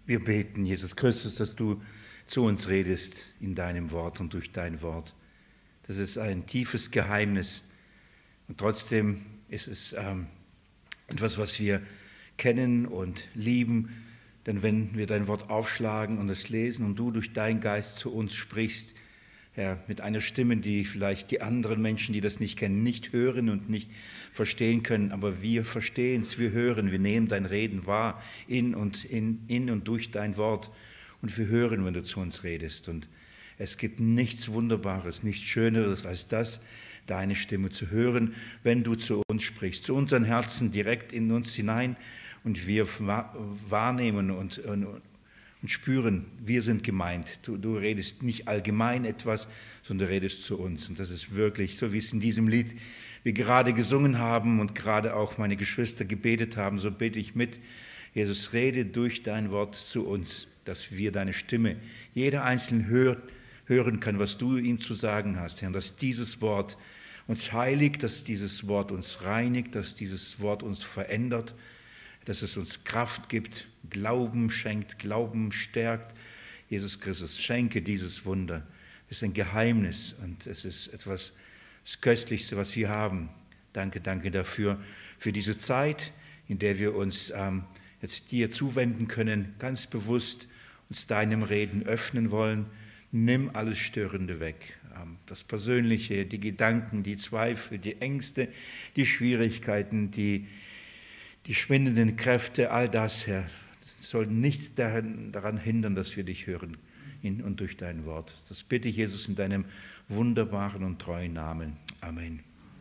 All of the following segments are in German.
Wir beten, Jesus Christus, dass du zu uns redest in deinem Wort und durch dein Wort. Das ist ein tiefes Geheimnis und trotzdem ist es etwas, was wir kennen und lieben. Denn wenn wir dein Wort aufschlagen und es lesen und du durch deinen Geist zu uns sprichst, Herr, mit einer Stimme, die vielleicht die anderen Menschen, die das nicht kennen, nicht hören und nicht verstehen können, aber wir verstehen es, wir hören, wir nehmen dein Reden wahr in und durch dein Wort und wir hören, wenn du zu uns redest. Und es gibt nichts Wunderbares, nichts Schöneres als das, deine Stimme zu hören, wenn du zu uns sprichst, zu unseren Herzen direkt in uns hinein und wir wahrnehmen und spüren, wir sind gemeint. Du redest nicht allgemein etwas, sondern du redest zu uns. Und das ist wirklich so, wie es in diesem Lied wir gerade gesungen haben und gerade auch meine Geschwister gebetet haben, so bete ich mit. Jesus, rede durch dein Wort zu uns, dass wir deine Stimme, jeder Einzelne hören kann, was du ihm zu sagen hast, Herr, dass dieses Wort uns heiligt, dass dieses Wort uns reinigt, dass dieses Wort uns verändert, dass es uns Kraft gibt, Glauben schenkt, Glauben stärkt. Jesus Christus, schenke dieses Wunder. Es ist ein Geheimnis und es ist etwas, das Köstlichste, was wir haben. Danke, danke dafür, für diese Zeit, in der wir uns jetzt dir zuwenden können, ganz bewusst uns deinem Reden öffnen wollen. Nimm alles Störende weg. Das Persönliche, die Gedanken, die Zweifel, die Ängste, die Schwierigkeiten, die schwindenden Kräfte, all das, Herr, soll nichts daran hindern, dass wir dich hören in und durch dein Wort. Das bitte ich, Jesus, in deinem wunderbaren und treuen Namen. Amen.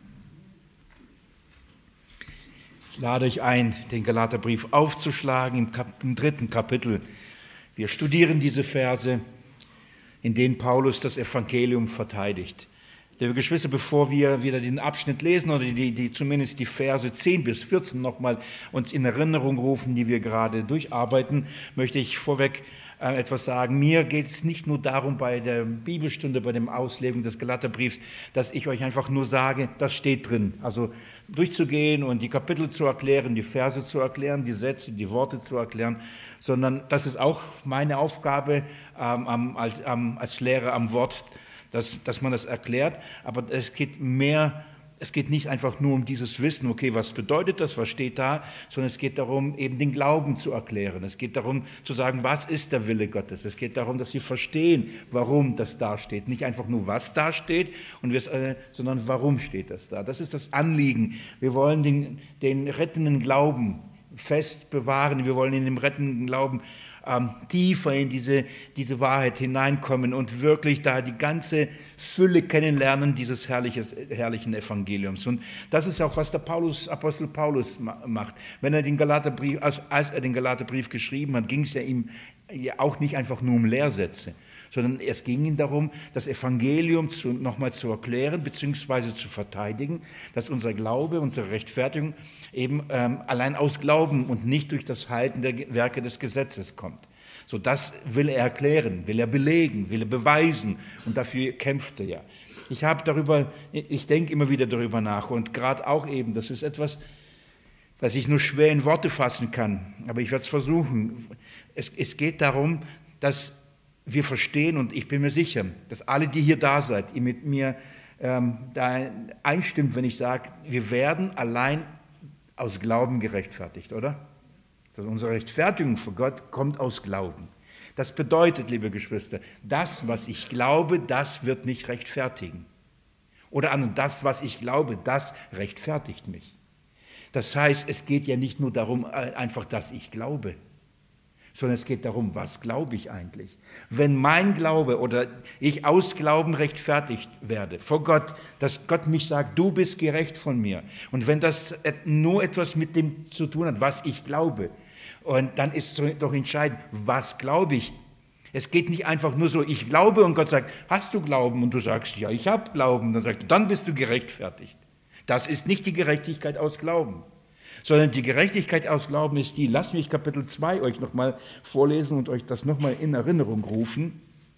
Ich lade euch ein, den Galaterbrief aufzuschlagen im 3. Kapitel. Wir studieren diese Verse, in denen Paulus das Evangelium verteidigt. Liebe Geschwister, bevor wir wieder den Abschnitt lesen oder zumindest die Verse 10 bis 14 nochmal uns in Erinnerung rufen, die wir gerade durcharbeiten, möchte ich vorweg etwas sagen. Mir geht es nicht nur darum bei der Bibelstunde, bei dem Auslegung des Galaterbriefs, dass ich euch einfach nur sage, das steht drin. Also durchzugehen und die Kapitel zu erklären, die Verse zu erklären, die Sätze, die Worte zu erklären, sondern das ist auch meine Aufgabe als Lehrer am Wort, dass man das erklärt, aber es geht nicht einfach nur um dieses Wissen, okay, was bedeutet das, was steht da, sondern es geht darum, eben den Glauben zu erklären. Es geht darum zu sagen, was ist der Wille Gottes. Es geht darum, dass wir verstehen, warum das da steht. Nicht einfach nur, was da steht, sondern warum steht das da. Das ist das Anliegen. Wir wollen den rettenden Glauben fest bewahren. Wir wollen in dem rettenden Glauben tiefer in diese Wahrheit hineinkommen und wirklich da die ganze Fülle kennenlernen dieses herrlichen Evangeliums. Und das ist auch, was der Apostel Paulus macht. Wenn er als er den Galaterbrief geschrieben hat, ging es ja ihm ja auch nicht einfach nur um Lehrsätze, sondern es ging ihm darum, das Evangelium nochmal zu erklären bzw. zu verteidigen, dass unser Glaube, unsere Rechtfertigung eben allein aus Glauben und nicht durch das Halten der Werke des Gesetzes kommt. So, das will er erklären, will er belegen, will er beweisen und dafür kämpft er ja. Ich denke immer wieder darüber nach und gerade auch eben, das ist etwas, was ich nur schwer in Worte fassen kann, aber ich werde es versuchen. Es geht darum, dass wir verstehen und ich bin mir sicher, dass alle, die hier da seid, ihr mit mir da einstimmt, wenn ich sage, wir werden allein aus Glauben gerechtfertigt, oder? Also unsere Rechtfertigung vor Gott kommt aus Glauben. Das bedeutet, liebe Geschwister, das, was ich glaube, das wird mich rechtfertigen. Oder das, was ich glaube, das rechtfertigt mich. Das heißt, es geht ja nicht nur darum, einfach, dass ich glaube, sondern es geht darum, was glaube ich eigentlich? Wenn mein Glaube oder ich aus Glauben rechtfertigt werde vor Gott, dass Gott mich sagt, du bist gerecht von mir. Und wenn das nur etwas mit dem zu tun hat, was ich glaube, und dann ist es doch entscheidend, was glaube ich? Es geht nicht einfach nur so, ich glaube und Gott sagt, hast du Glauben? Und du sagst, ja, ich habe Glauben. Dann sagt er, dann bist du gerechtfertigt. Das ist nicht die Gerechtigkeit aus Glauben. Sondern die Gerechtigkeit aus Glauben ist die, lasst mich Kapitel 2 euch nochmal vorlesen und euch das nochmal in Erinnerung rufen.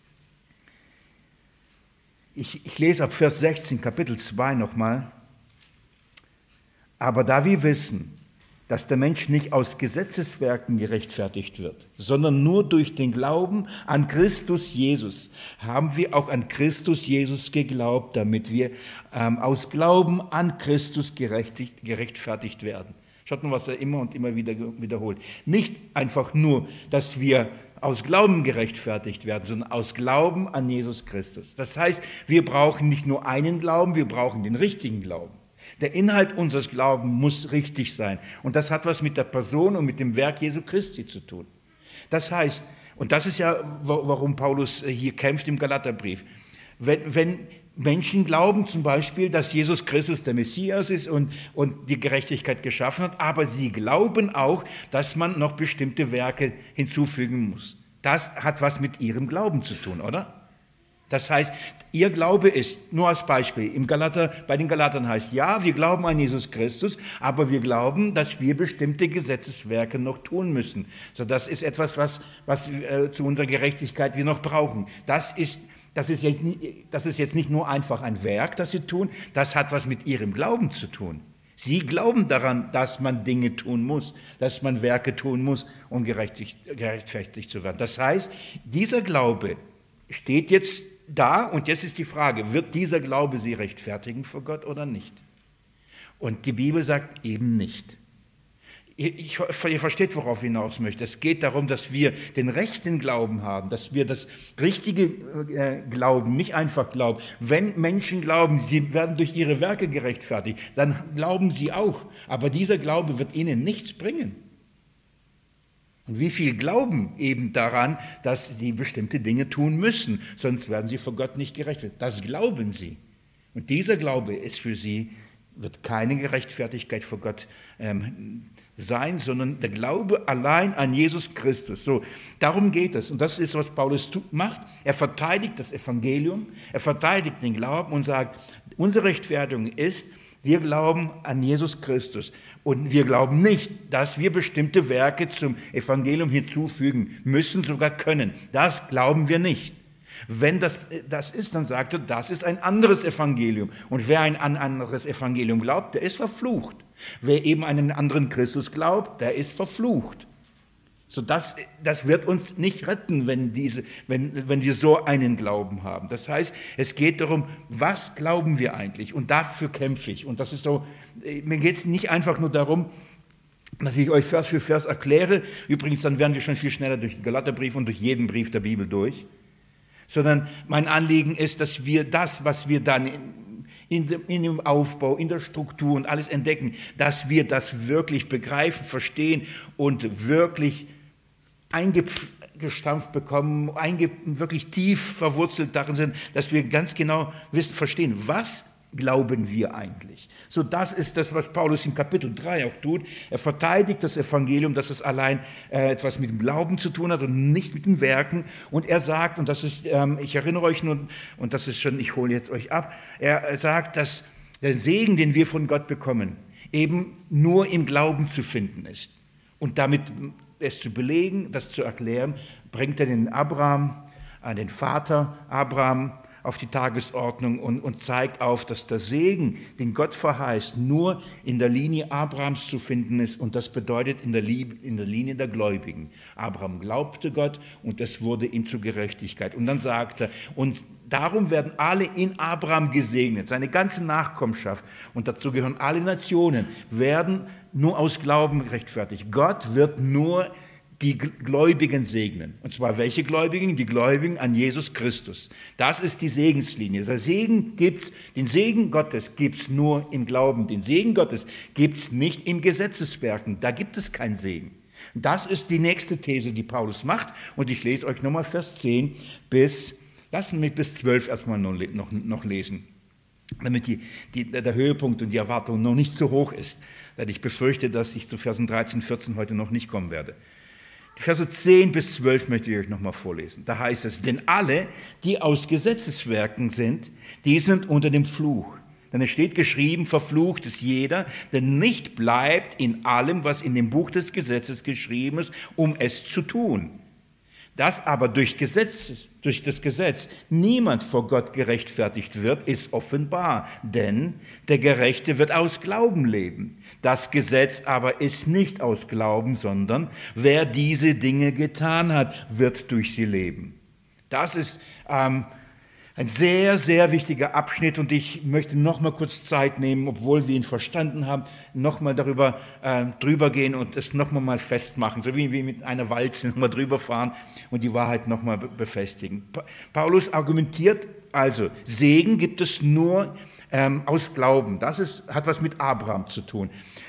Ich lese ab Vers 16, Kapitel 2 nochmal. Aber da wir wissen, dass der Mensch nicht aus Gesetzeswerken gerechtfertigt wird, sondern nur durch den Glauben an Christus Jesus. Haben wir auch an Christus Jesus geglaubt, damit wir aus Glauben an Christus gerechtfertigt werden. Schaut mal, was er immer und immer wieder wiederholt. Nicht einfach nur, dass wir aus Glauben gerechtfertigt werden, sondern aus Glauben an Jesus Christus. Das heißt, wir brauchen nicht nur einen Glauben, wir brauchen den richtigen Glauben. Der Inhalt unseres Glaubens muss richtig sein. Und das hat was mit der Person und mit dem Werk Jesu Christi zu tun. Das heißt, und das ist ja, warum Paulus hier kämpft im Galaterbrief, wenn Menschen glauben zum Beispiel, dass Jesus Christus der Messias ist und die Gerechtigkeit geschaffen hat, aber sie glauben auch, dass man noch bestimmte Werke hinzufügen muss. Das hat was mit ihrem Glauben zu tun, oder? Das heißt, ihr Glaube ist, nur als Beispiel, bei den Galatern heißt, ja, wir glauben an Jesus Christus, aber wir glauben, dass wir bestimmte Gesetzeswerke noch tun müssen. So, das ist etwas, was zu unserer Gerechtigkeit wir noch brauchen. Das ist jetzt nicht nur einfach ein Werk, das sie tun, das hat was mit ihrem Glauben zu tun. Sie glauben daran, dass man Dinge tun muss, dass man Werke tun muss, um gerechtfertigt zu werden. Das heißt, dieser Glaube steht jetzt da und jetzt ist die Frage, wird dieser Glaube sie rechtfertigen vor Gott oder nicht? Und die Bibel sagt eben nicht. Ihr versteht, worauf ich hinaus möchte. Es geht darum, dass wir den rechten Glauben haben, dass wir das richtige Glauben, nicht einfach glauben. Wenn Menschen glauben, sie werden durch ihre Werke gerechtfertigt, dann glauben sie auch. Aber dieser Glaube wird ihnen nichts bringen. Und wie viel glauben eben daran, dass die bestimmte Dinge tun müssen, sonst werden sie vor Gott nicht gerechtfertigt. Das glauben sie. Und dieser Glaube ist für sie, wird keine Gerechtfertigkeit vor Gott sein, sondern der Glaube allein an Jesus Christus. So, darum geht es. Und das ist, was Paulus macht. Er verteidigt das Evangelium, er verteidigt den Glauben und sagt, unsere Rechtfertigung ist, wir glauben an Jesus Christus. Und wir glauben nicht, dass wir bestimmte Werke zum Evangelium hinzufügen müssen, sogar können. Das glauben wir nicht. Wenn das ist, dann sagt er, das ist ein anderes Evangelium. Und wer ein anderes Evangelium glaubt, der ist verflucht. Wer eben einen anderen Christus glaubt, der ist verflucht. So, das wird uns nicht retten, wenn wir so einen Glauben haben. Das heißt, es geht darum, was glauben wir eigentlich? Und dafür kämpfe ich. Und das ist so, mir geht es nicht einfach nur darum, dass ich euch Vers für Vers erkläre. Übrigens, dann wären wir schon viel schneller durch den Galaterbrief und durch jeden Brief der Bibel durch. Sondern mein Anliegen ist, dass wir das, was wir dann in dem Aufbau, in der Struktur und alles entdecken, dass wir das wirklich begreifen, verstehen und wirklich eingestampft bekommen, wirklich tief verwurzelt darin sind, dass wir ganz genau verstehen, was glauben wir eigentlich. So, das ist das, was Paulus im Kapitel 3 auch tut. Er verteidigt das Evangelium, dass es allein etwas mit dem Glauben zu tun hat und nicht mit den Werken. Und er sagt, und das ist, ich erinnere euch nur, und das ist schon, ich hole jetzt euch ab, er sagt, dass der Segen, den wir von Gott bekommen, eben nur im Glauben zu finden ist. Und damit es zu belegen, das zu erklären, bringt er den Vater Abraham, auf die Tagesordnung und zeigt auf, dass der Segen, den Gott verheißt, nur in der Linie Abrahams zu finden ist. Und das bedeutet in der Linie der Gläubigen. Abraham glaubte Gott und es wurde ihm zur Gerechtigkeit. Und dann sagt er, und darum werden alle in Abraham gesegnet, seine ganze Nachkommenschaft, und dazu gehören alle Nationen, werden nur aus Glauben gerechtfertigt. Gott wird nur die Gläubigen segnen. Und zwar welche Gläubigen? Die Gläubigen an Jesus Christus. Das ist die Segenslinie. Den Segen Gottes gibt es nur im Glauben. Den Segen Gottes gibt es nicht im Gesetzeswerken. Da gibt es keinen Segen. Das ist die nächste These, die Paulus macht. Und ich lese euch nochmal Vers 10 lassen wir bis 12 erstmal noch lesen, damit der Höhepunkt und die Erwartung noch nicht zu hoch ist. Denn ich befürchte, dass ich zu Versen 13, 14 heute noch nicht kommen werde. Die Verse 10 bis 12 möchte ich euch nochmal vorlesen. Da heißt es, denn alle, die aus Gesetzeswerken sind, die sind unter dem Fluch. Denn es steht geschrieben, verflucht ist jeder, der nicht bleibt in allem, was in dem Buch des Gesetzes geschrieben ist, um es zu tun. Dass aber durch das Gesetz niemand vor Gott gerechtfertigt wird, ist offenbar, denn der Gerechte wird aus Glauben leben. Das Gesetz aber ist nicht aus Glauben, sondern wer diese Dinge getan hat, wird durch sie leben. Das ist ein sehr, sehr wichtiger Abschnitt und ich möchte noch mal kurz Zeit nehmen, obwohl wir ihn verstanden haben, noch mal drüber gehen und es noch mal festmachen, so wie mit einer Walze noch mal drüber fahren und die Wahrheit noch mal befestigen. Paulus argumentiert also, Segen gibt es nur aus Glauben. Das hat was mit Abraham zu tun.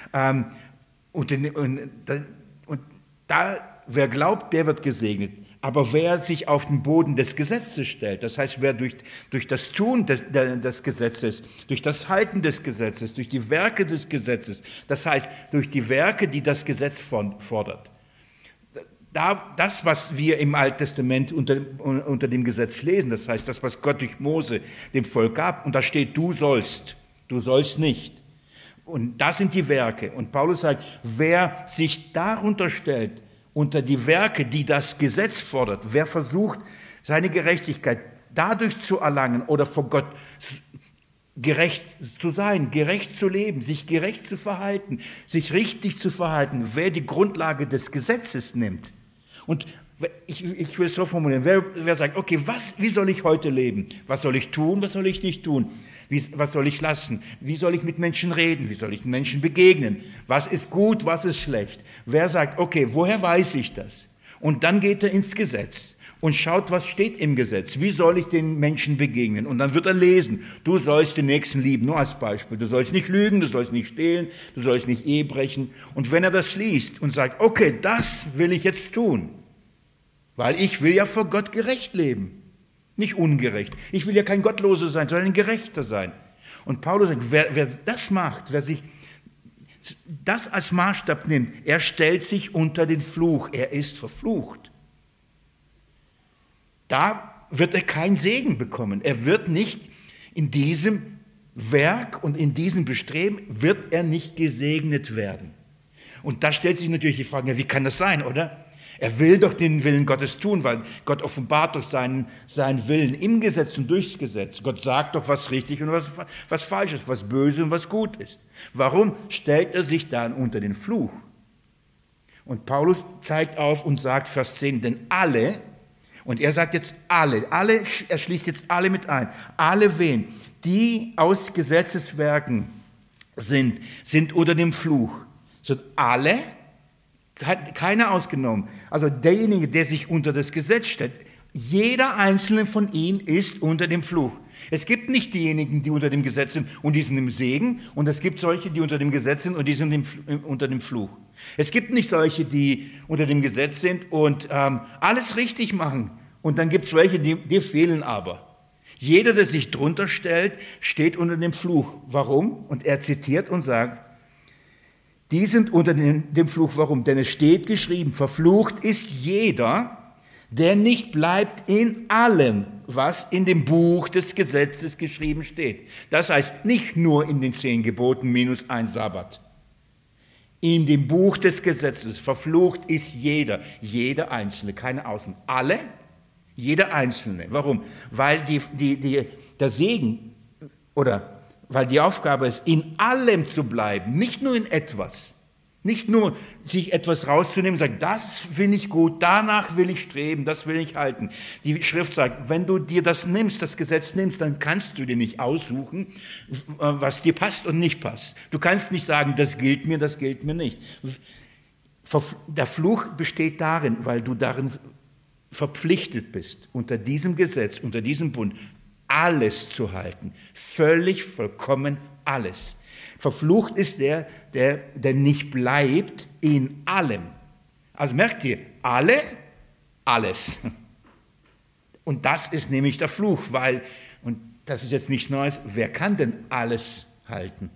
Wer glaubt, der wird gesegnet. Aber wer sich auf den Boden des Gesetzes stellt, das heißt, wer durch das Tun des Gesetzes, durch das Halten des Gesetzes, durch die Werke des Gesetzes, das heißt, durch die Werke, die das Gesetz fordert. Das, was wir im Alten Testament unter dem Gesetz lesen, das heißt, das, was Gott durch Mose dem Volk gab, und da steht, du sollst nicht. Und das sind die Werke. Und Paulus sagt, wer sich darunter stellt, unter die Werke, die das Gesetz fordert, wer versucht, seine Gerechtigkeit dadurch zu erlangen oder vor Gott gerecht zu sein, gerecht zu leben, sich gerecht zu verhalten, sich richtig zu verhalten, wer die Grundlage des Gesetzes nimmt. Und ich will es so formulieren, wer sagt, okay, wie soll ich heute leben? Was soll ich tun, was soll ich nicht tun? Was soll ich lassen? Wie soll ich mit Menschen reden? Wie soll ich Menschen begegnen? Was ist gut, was ist schlecht? Wer sagt, okay, woher weiß ich das? Und dann geht er ins Gesetz und schaut, was steht im Gesetz. Wie soll ich den Menschen begegnen? Und dann wird er lesen, du sollst den Nächsten lieben, nur als Beispiel. Du sollst nicht lügen, du sollst nicht stehlen, du sollst nicht Ehe brechen. Und wenn er das liest und sagt, okay, das will ich jetzt tun, weil ich will ja vor Gott gerecht leben. Nicht ungerecht. Ich will ja kein Gottloser sein, sondern ein Gerechter sein. Und Paulus sagt, wer das macht, wer sich das als Maßstab nimmt, er stellt sich unter den Fluch. Er ist verflucht. Da wird er keinen Segen bekommen. Er wird nicht in diesem Werk und in diesem Bestreben, wird er nicht gesegnet werden. Und da stellt sich natürlich die Frage, ja, wie kann das sein, oder? Er will doch den Willen Gottes tun, weil Gott offenbart doch seinen Willen im Gesetz und durchs Gesetz. Gott sagt doch, was richtig und was falsch ist, was böse und was gut ist. Warum stellt er sich dann unter den Fluch? Und Paulus zeigt auf und sagt, Vers 10, denn alle, und er sagt jetzt alle, er schließt jetzt alle mit ein, alle wen, die aus Gesetzeswerken sind unter dem Fluch. Sind alle, keiner ausgenommen. Also derjenige, der sich unter das Gesetz stellt, jeder einzelne von ihnen ist unter dem Fluch. Es gibt nicht diejenigen, die unter dem Gesetz sind und die sind im Segen, und es gibt solche, die unter dem Gesetz sind und die sind unter dem Fluch. Es gibt nicht solche, die unter dem Gesetz sind und alles richtig machen, und dann gibt es welche, die fehlen aber. Jeder, der sich drunter stellt, steht unter dem Fluch. Warum? Und er zitiert und sagt, die sind unter dem Fluch. Warum? Denn es steht geschrieben, verflucht ist jeder, der nicht bleibt in allem, was in dem Buch des Gesetzes geschrieben steht. Das heißt, nicht nur in den 10 Geboten minus ein Sabbat. In dem Buch des Gesetzes verflucht ist jeder Einzelne, keine Ausnahme. Alle, jeder Einzelne. Warum? Weil der Segen oder weil die Aufgabe ist, in allem zu bleiben, nicht nur in etwas. Nicht nur sich etwas rauszunehmen und sagen, das finde ich gut, danach will ich streben, das will ich halten. Die Schrift sagt, wenn du dir das nimmst, das Gesetz nimmst, dann kannst du dir nicht aussuchen, was dir passt und nicht passt. Du kannst nicht sagen, das gilt mir nicht. Der Fluch besteht darin, weil du darin verpflichtet bist, unter diesem Gesetz, unter diesem Bund, alles zu halten. Völlig, vollkommen alles. Verflucht ist der nicht bleibt in allem. Also merkt ihr, alles. Und das ist nämlich der Fluch, weil, und das ist jetzt nichts Neues, wer kann denn alles halten?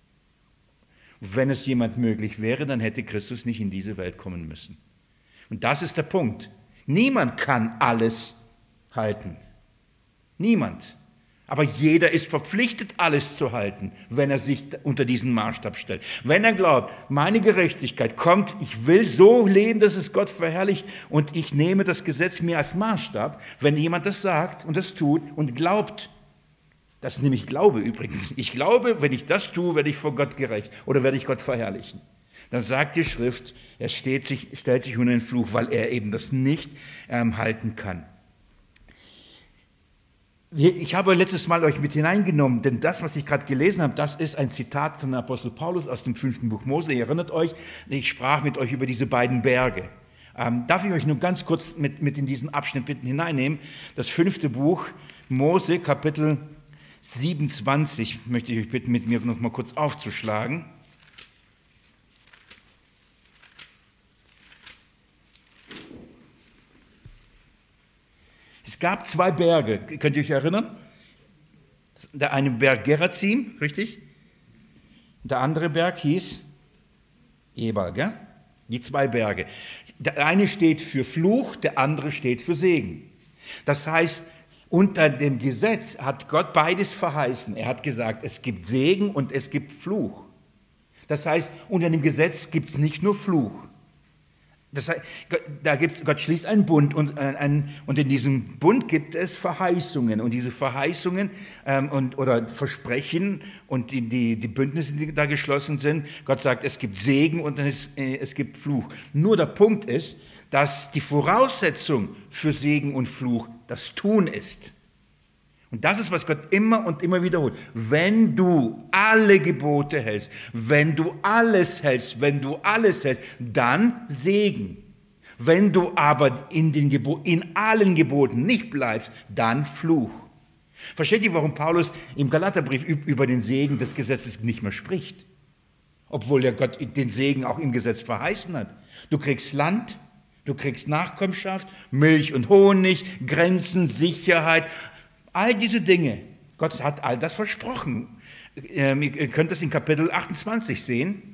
Wenn es jemand möglich wäre, dann hätte Christus nicht in diese Welt kommen müssen. Und das ist der Punkt. Niemand kann alles halten. Niemand. Aber jeder ist verpflichtet, alles zu halten, wenn er sich unter diesen Maßstab stellt. Wenn er glaubt, meine Gerechtigkeit kommt, ich will so leben, dass es Gott verherrlicht und ich nehme das Gesetz mir als Maßstab. Wenn jemand das sagt und das tut und glaubt, das ist nämlich Glaube übrigens. Ich glaube, wenn ich das tue, werde ich vor Gott gerecht oder werde ich Gott verherrlichen. Dann sagt die Schrift, er stellt sich unter den Fluch, weil er eben das nicht halten kann. Ich habe letztes Mal euch mit hineingenommen, denn das, was ich gerade gelesen habe, das ist ein Zitat von Apostel Paulus aus dem 5. Buch Mose. Ihr erinnert euch, ich sprach mit euch über diese beiden Berge. Darf ich euch nur ganz kurz mit in diesen Abschnitt bitten hineinnehmen? Das 5. Buch Mose, Kapitel 27, möchte ich euch bitten, mit mir noch mal kurz aufzuschlagen. Es gab zwei Berge, könnt ihr euch erinnern? Der eine Berg Gerazim, richtig? Der andere Berg hieß Ebal, gell? Die zwei Berge. Der eine steht für Fluch, der andere steht für Segen. Das heißt, unter dem Gesetz hat Gott beides verheißen. Er hat gesagt, es gibt Segen und es gibt Fluch. Das heißt, unter dem Gesetz gibt es nicht nur Fluch. Das heißt, Gott schließt einen Bund und in diesem Bund gibt es Verheißungen. Und diese Verheißungen oder Versprechen und die Bündnisse, die da geschlossen sind, Gott sagt, es gibt Segen und es gibt Fluch. Nur der Punkt ist, dass die Voraussetzung für Segen und Fluch das Tun ist. Und das ist, was Gott immer und immer wiederholt. Wenn du alle Gebote hältst, wenn du alles hältst, dann Segen. Wenn du aber in allen Geboten nicht bleibst, dann Fluch. Versteht ihr, warum Paulus im Galaterbrief über den Segen des Gesetzes nicht mehr spricht? Obwohl ja Gott den Segen auch im Gesetz verheißen hat. Du kriegst Land, du kriegst Nachkommenschaft, Milch und Honig, Grenzen, Sicherheit, all diese Dinge. Gott hat all das versprochen. Ihr könnt das in Kapitel 28 sehen.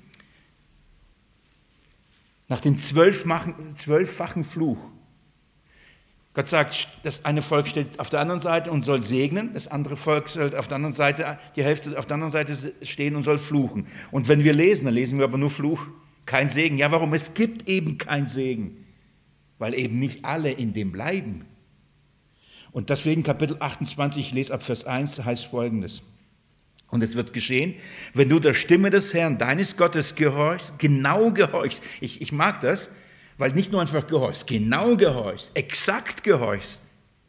Nach dem 12-fachen Fluch. Gott sagt, das eine Volk steht auf der anderen Seite und soll segnen, das andere Volk soll auf der anderen Seite, die Hälfte auf der anderen Seite stehen und soll fluchen. Und wenn wir lesen, dann lesen wir aber nur Fluch, kein Segen. Ja, warum? Es gibt eben kein Segen, weil eben nicht alle in dem bleiben. Und deswegen Kapitel 28, ich lese ab Vers 1, heißt Folgendes. Und es wird geschehen, wenn du der Stimme des Herrn, deines Gottes, gehorchst, genau gehorchst. Ich mag das, weil nicht nur einfach gehorchst, genau gehorchst, exakt gehorchst.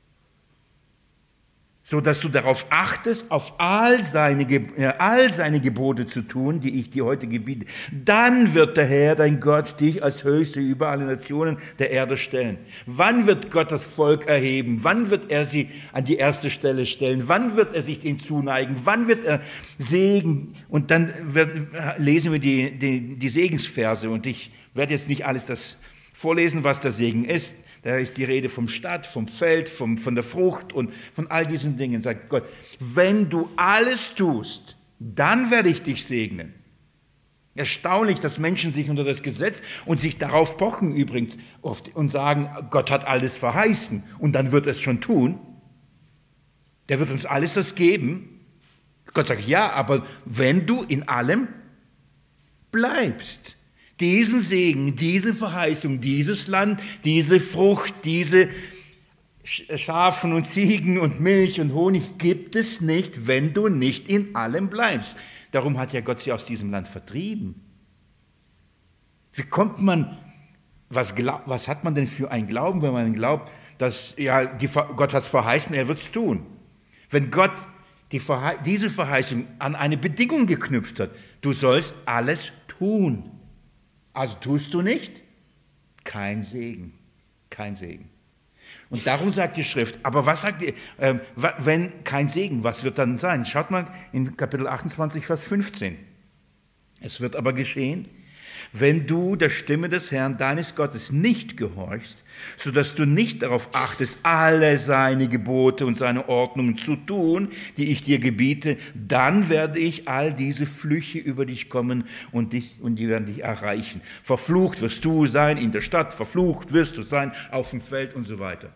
So dass du darauf achtest, auf all seine Gebote zu tun, die ich dir heute gebiete. Dann wird der Herr, dein Gott, dich als Höchste über alle Nationen der Erde stellen. Wann wird Gott das Volk erheben? Wann wird er sie an die erste Stelle stellen? Wann wird er sich ihnen zuneigen? Wann wird er segnen? Und dann lesen wir die Segensverse. Und ich werde jetzt nicht alles das vorlesen, was der Segen ist. Da ist die Rede vom Stadt, vom Feld, von der Frucht und von all diesen Dingen. Sagt Gott, wenn du alles tust, dann werde ich dich segnen. Erstaunlich, dass Menschen sich unter das Gesetz und sich darauf pochen übrigens oft und sagen, Gott hat alles verheißen und dann wird er es schon tun. Der wird uns alles das geben. Gott sagt, ja, aber wenn du in allem bleibst. Diesen Segen, diese Verheißung, dieses Land, diese Frucht, diese Schafen und Ziegen und Milch und Honig gibt es nicht, wenn du nicht in allem bleibst. Darum hat ja Gott sie aus diesem Land vertrieben. Wie kommt man, was hat man denn für einen Glauben, wenn man glaubt, dass ja, Gott hat es verheißen, er wird es tun. Wenn Gott diese Verheißung an eine Bedingung geknüpft hat, du sollst alles tun. Also tust du nicht? Kein Segen, kein Segen. Und darum sagt die Schrift, aber was sagt ihr, wenn kein Segen, was wird dann sein? Schaut mal in Kapitel 28, Vers 15. Es wird aber geschehen, wenn du der Stimme des Herrn, deines Gottes, nicht gehorchst, sodass du nicht darauf achtest, alle seine Gebote und seine Ordnungen zu tun, die ich dir gebiete, dann werde ich all diese Flüche über dich kommen und die werden dich erreichen. Verflucht wirst du sein in der Stadt, verflucht wirst du sein auf dem Feld und so weiter.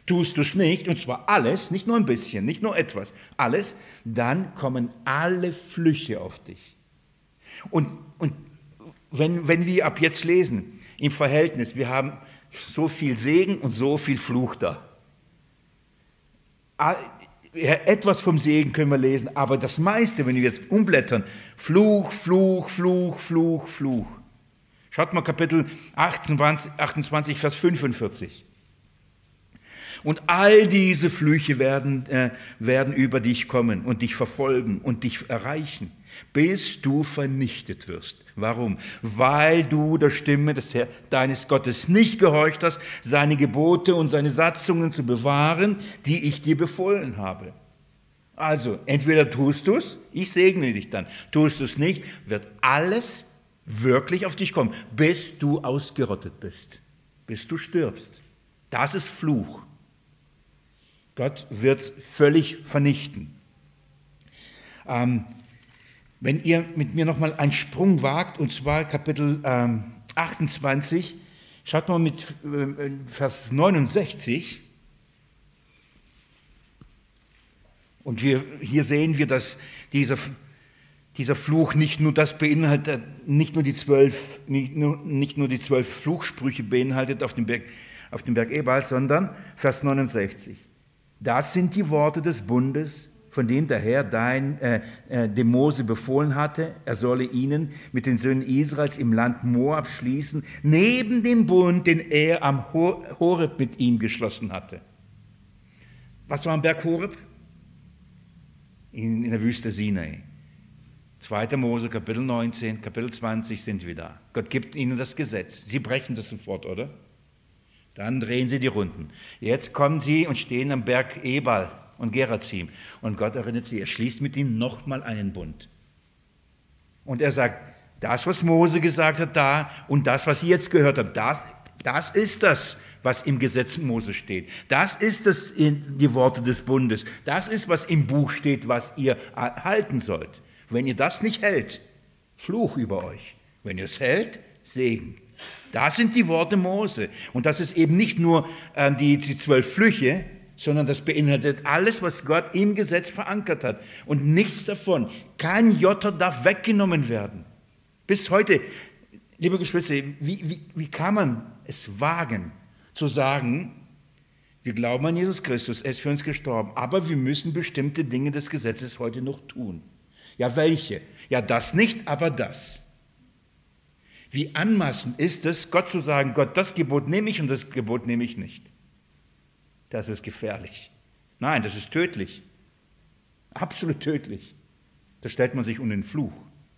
Tust du es nicht, und zwar alles, nicht nur ein bisschen, nicht nur etwas, alles, dann kommen alle Flüche auf dich. Und wenn wir ab jetzt lesen, im Verhältnis, wir haben so viel Segen und so viel Fluch da. Etwas vom Segen können wir lesen, aber das meiste, wenn wir jetzt umblättern, Fluch, Fluch, Fluch, Fluch, Fluch. Schaut mal Kapitel 28, Vers 45. Und all diese Flüche werden über dich kommen und dich verfolgen und dich erreichen, bis du vernichtet wirst. Warum? Weil du der Stimme deines Gottes nicht gehorcht hast, seine Gebote und seine Satzungen zu bewahren, die ich dir befohlen habe. Also, entweder tust du es, ich segne dich dann. Tust du es nicht, wird alles wirklich auf dich kommen, bis du ausgerottet bist, bis du stirbst. Das ist Fluch. Gott wird völlig vernichten. Wenn ihr mit mir nochmal einen Sprung wagt, und zwar Kapitel 28, schaut mal mit Vers 69. Und hier sehen wir, dass dieser Fluch nicht nur das beinhaltet, nicht nur die 12 Fluchsprüche beinhaltet auf dem Berg Ebal, sondern Vers 69. Das sind die Worte des Bundes, von dem der Herr dem Mose befohlen hatte, er solle ihnen mit den Söhnen Israels im Land Moab schließen, neben dem Bund, den er am Horeb mit ihm geschlossen hatte. Was war am Berg Horeb? In der Wüste Sinai. 2. Mose, Kapitel 19, Kapitel 20 sind wir da. Gott gibt ihnen das Gesetz. Sie brechen das sofort, oder? Dann drehen sie die Runden. Jetzt kommen sie und stehen am Berg Ebal und Gerazim. Und Gott erinnert sie, er schließt mit ihnen nochmal einen Bund. Und er sagt, das, was Mose gesagt hat da und das, was ihr jetzt gehört habt, das ist das, was im Gesetz Mose steht. Das ist die Worte des Bundes. Das ist, was im Buch steht, was ihr halten sollt. Wenn ihr das nicht hält, Fluch über euch. Wenn ihr es hält, Segen. Das sind die Worte Mose. Und das ist eben nicht nur die 12 Flüche, sondern das beinhaltet alles, was Gott im Gesetz verankert hat. Und nichts davon, kein Jota darf weggenommen werden. Bis heute, liebe Geschwister, wie kann man es wagen, zu sagen, wir glauben an Jesus Christus, er ist für uns gestorben, aber wir müssen bestimmte Dinge des Gesetzes heute noch tun. Ja, welche? Ja, das nicht, aber das. Wie anmaßend ist es, Gott zu sagen, Gott, das Gebot nehme ich und das Gebot nehme ich nicht. Das ist gefährlich. Nein, das ist tödlich. Absolut tödlich. Da stellt man sich unter den Fluch.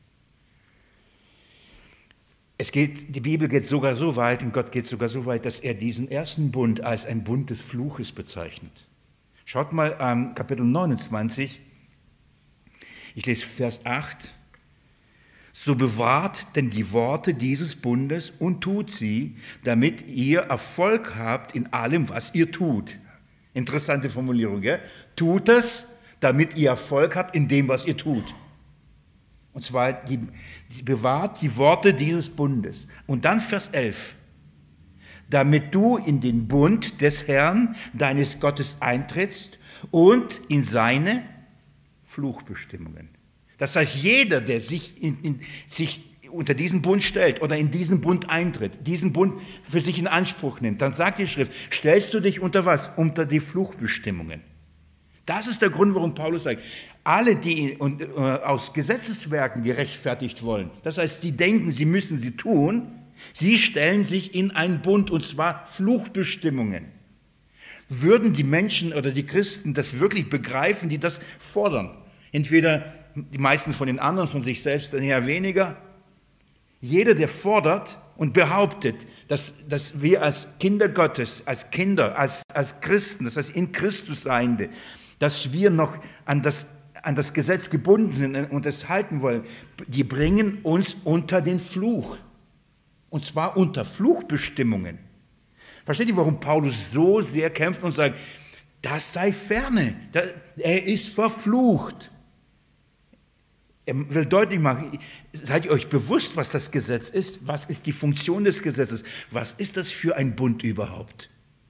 Die Bibel geht sogar so weit und Gott geht sogar so weit, dass er diesen ersten Bund als ein Bund des Fluches bezeichnet. Schaut mal Kapitel 29, ich lese Vers 8. So bewahrt denn die Worte dieses Bundes und tut sie, damit ihr Erfolg habt in allem, was ihr tut. Interessante Formulierung, gell? Tut es, damit ihr Erfolg habt in dem, was ihr tut. Und zwar, die bewahrt die Worte dieses Bundes. Und dann Vers 11. Damit du in den Bund des Herrn, deines Gottes, eintrittst und in seine Fluchbestimmungen. Das heißt, jeder, der sich unter diesen Bund stellt oder in diesen Bund eintritt, diesen Bund für sich in Anspruch nimmt, dann sagt die Schrift, stellst du dich unter was? Unter die Fluchbestimmungen. Das ist der Grund, warum Paulus sagt, alle, die aus Gesetzeswerken gerechtfertigt wollen, das heißt, die denken, sie müssen sie tun, sie stellen sich in einen Bund, und zwar Fluchbestimmungen. Würden die Menschen oder die Christen das wirklich begreifen, die das fordern? Entweder die meisten von den anderen, von sich selbst dann eher weniger. Jeder, der fordert und behauptet, dass wir als Kinder Gottes, als Kinder, als Christen, das heißt in Christus Seiende, dass wir noch an das Gesetz gebunden sind und es halten wollen, die bringen uns unter den Fluch. Und zwar unter Fluchbestimmungen. Versteht ihr, warum Paulus so sehr kämpft und sagt, das sei ferne, er ist verflucht. Er will deutlich machen, seid ihr euch bewusst, was das Gesetz ist? Was ist die Funktion des Gesetzes? Was ist das für ein Bund überhaupt?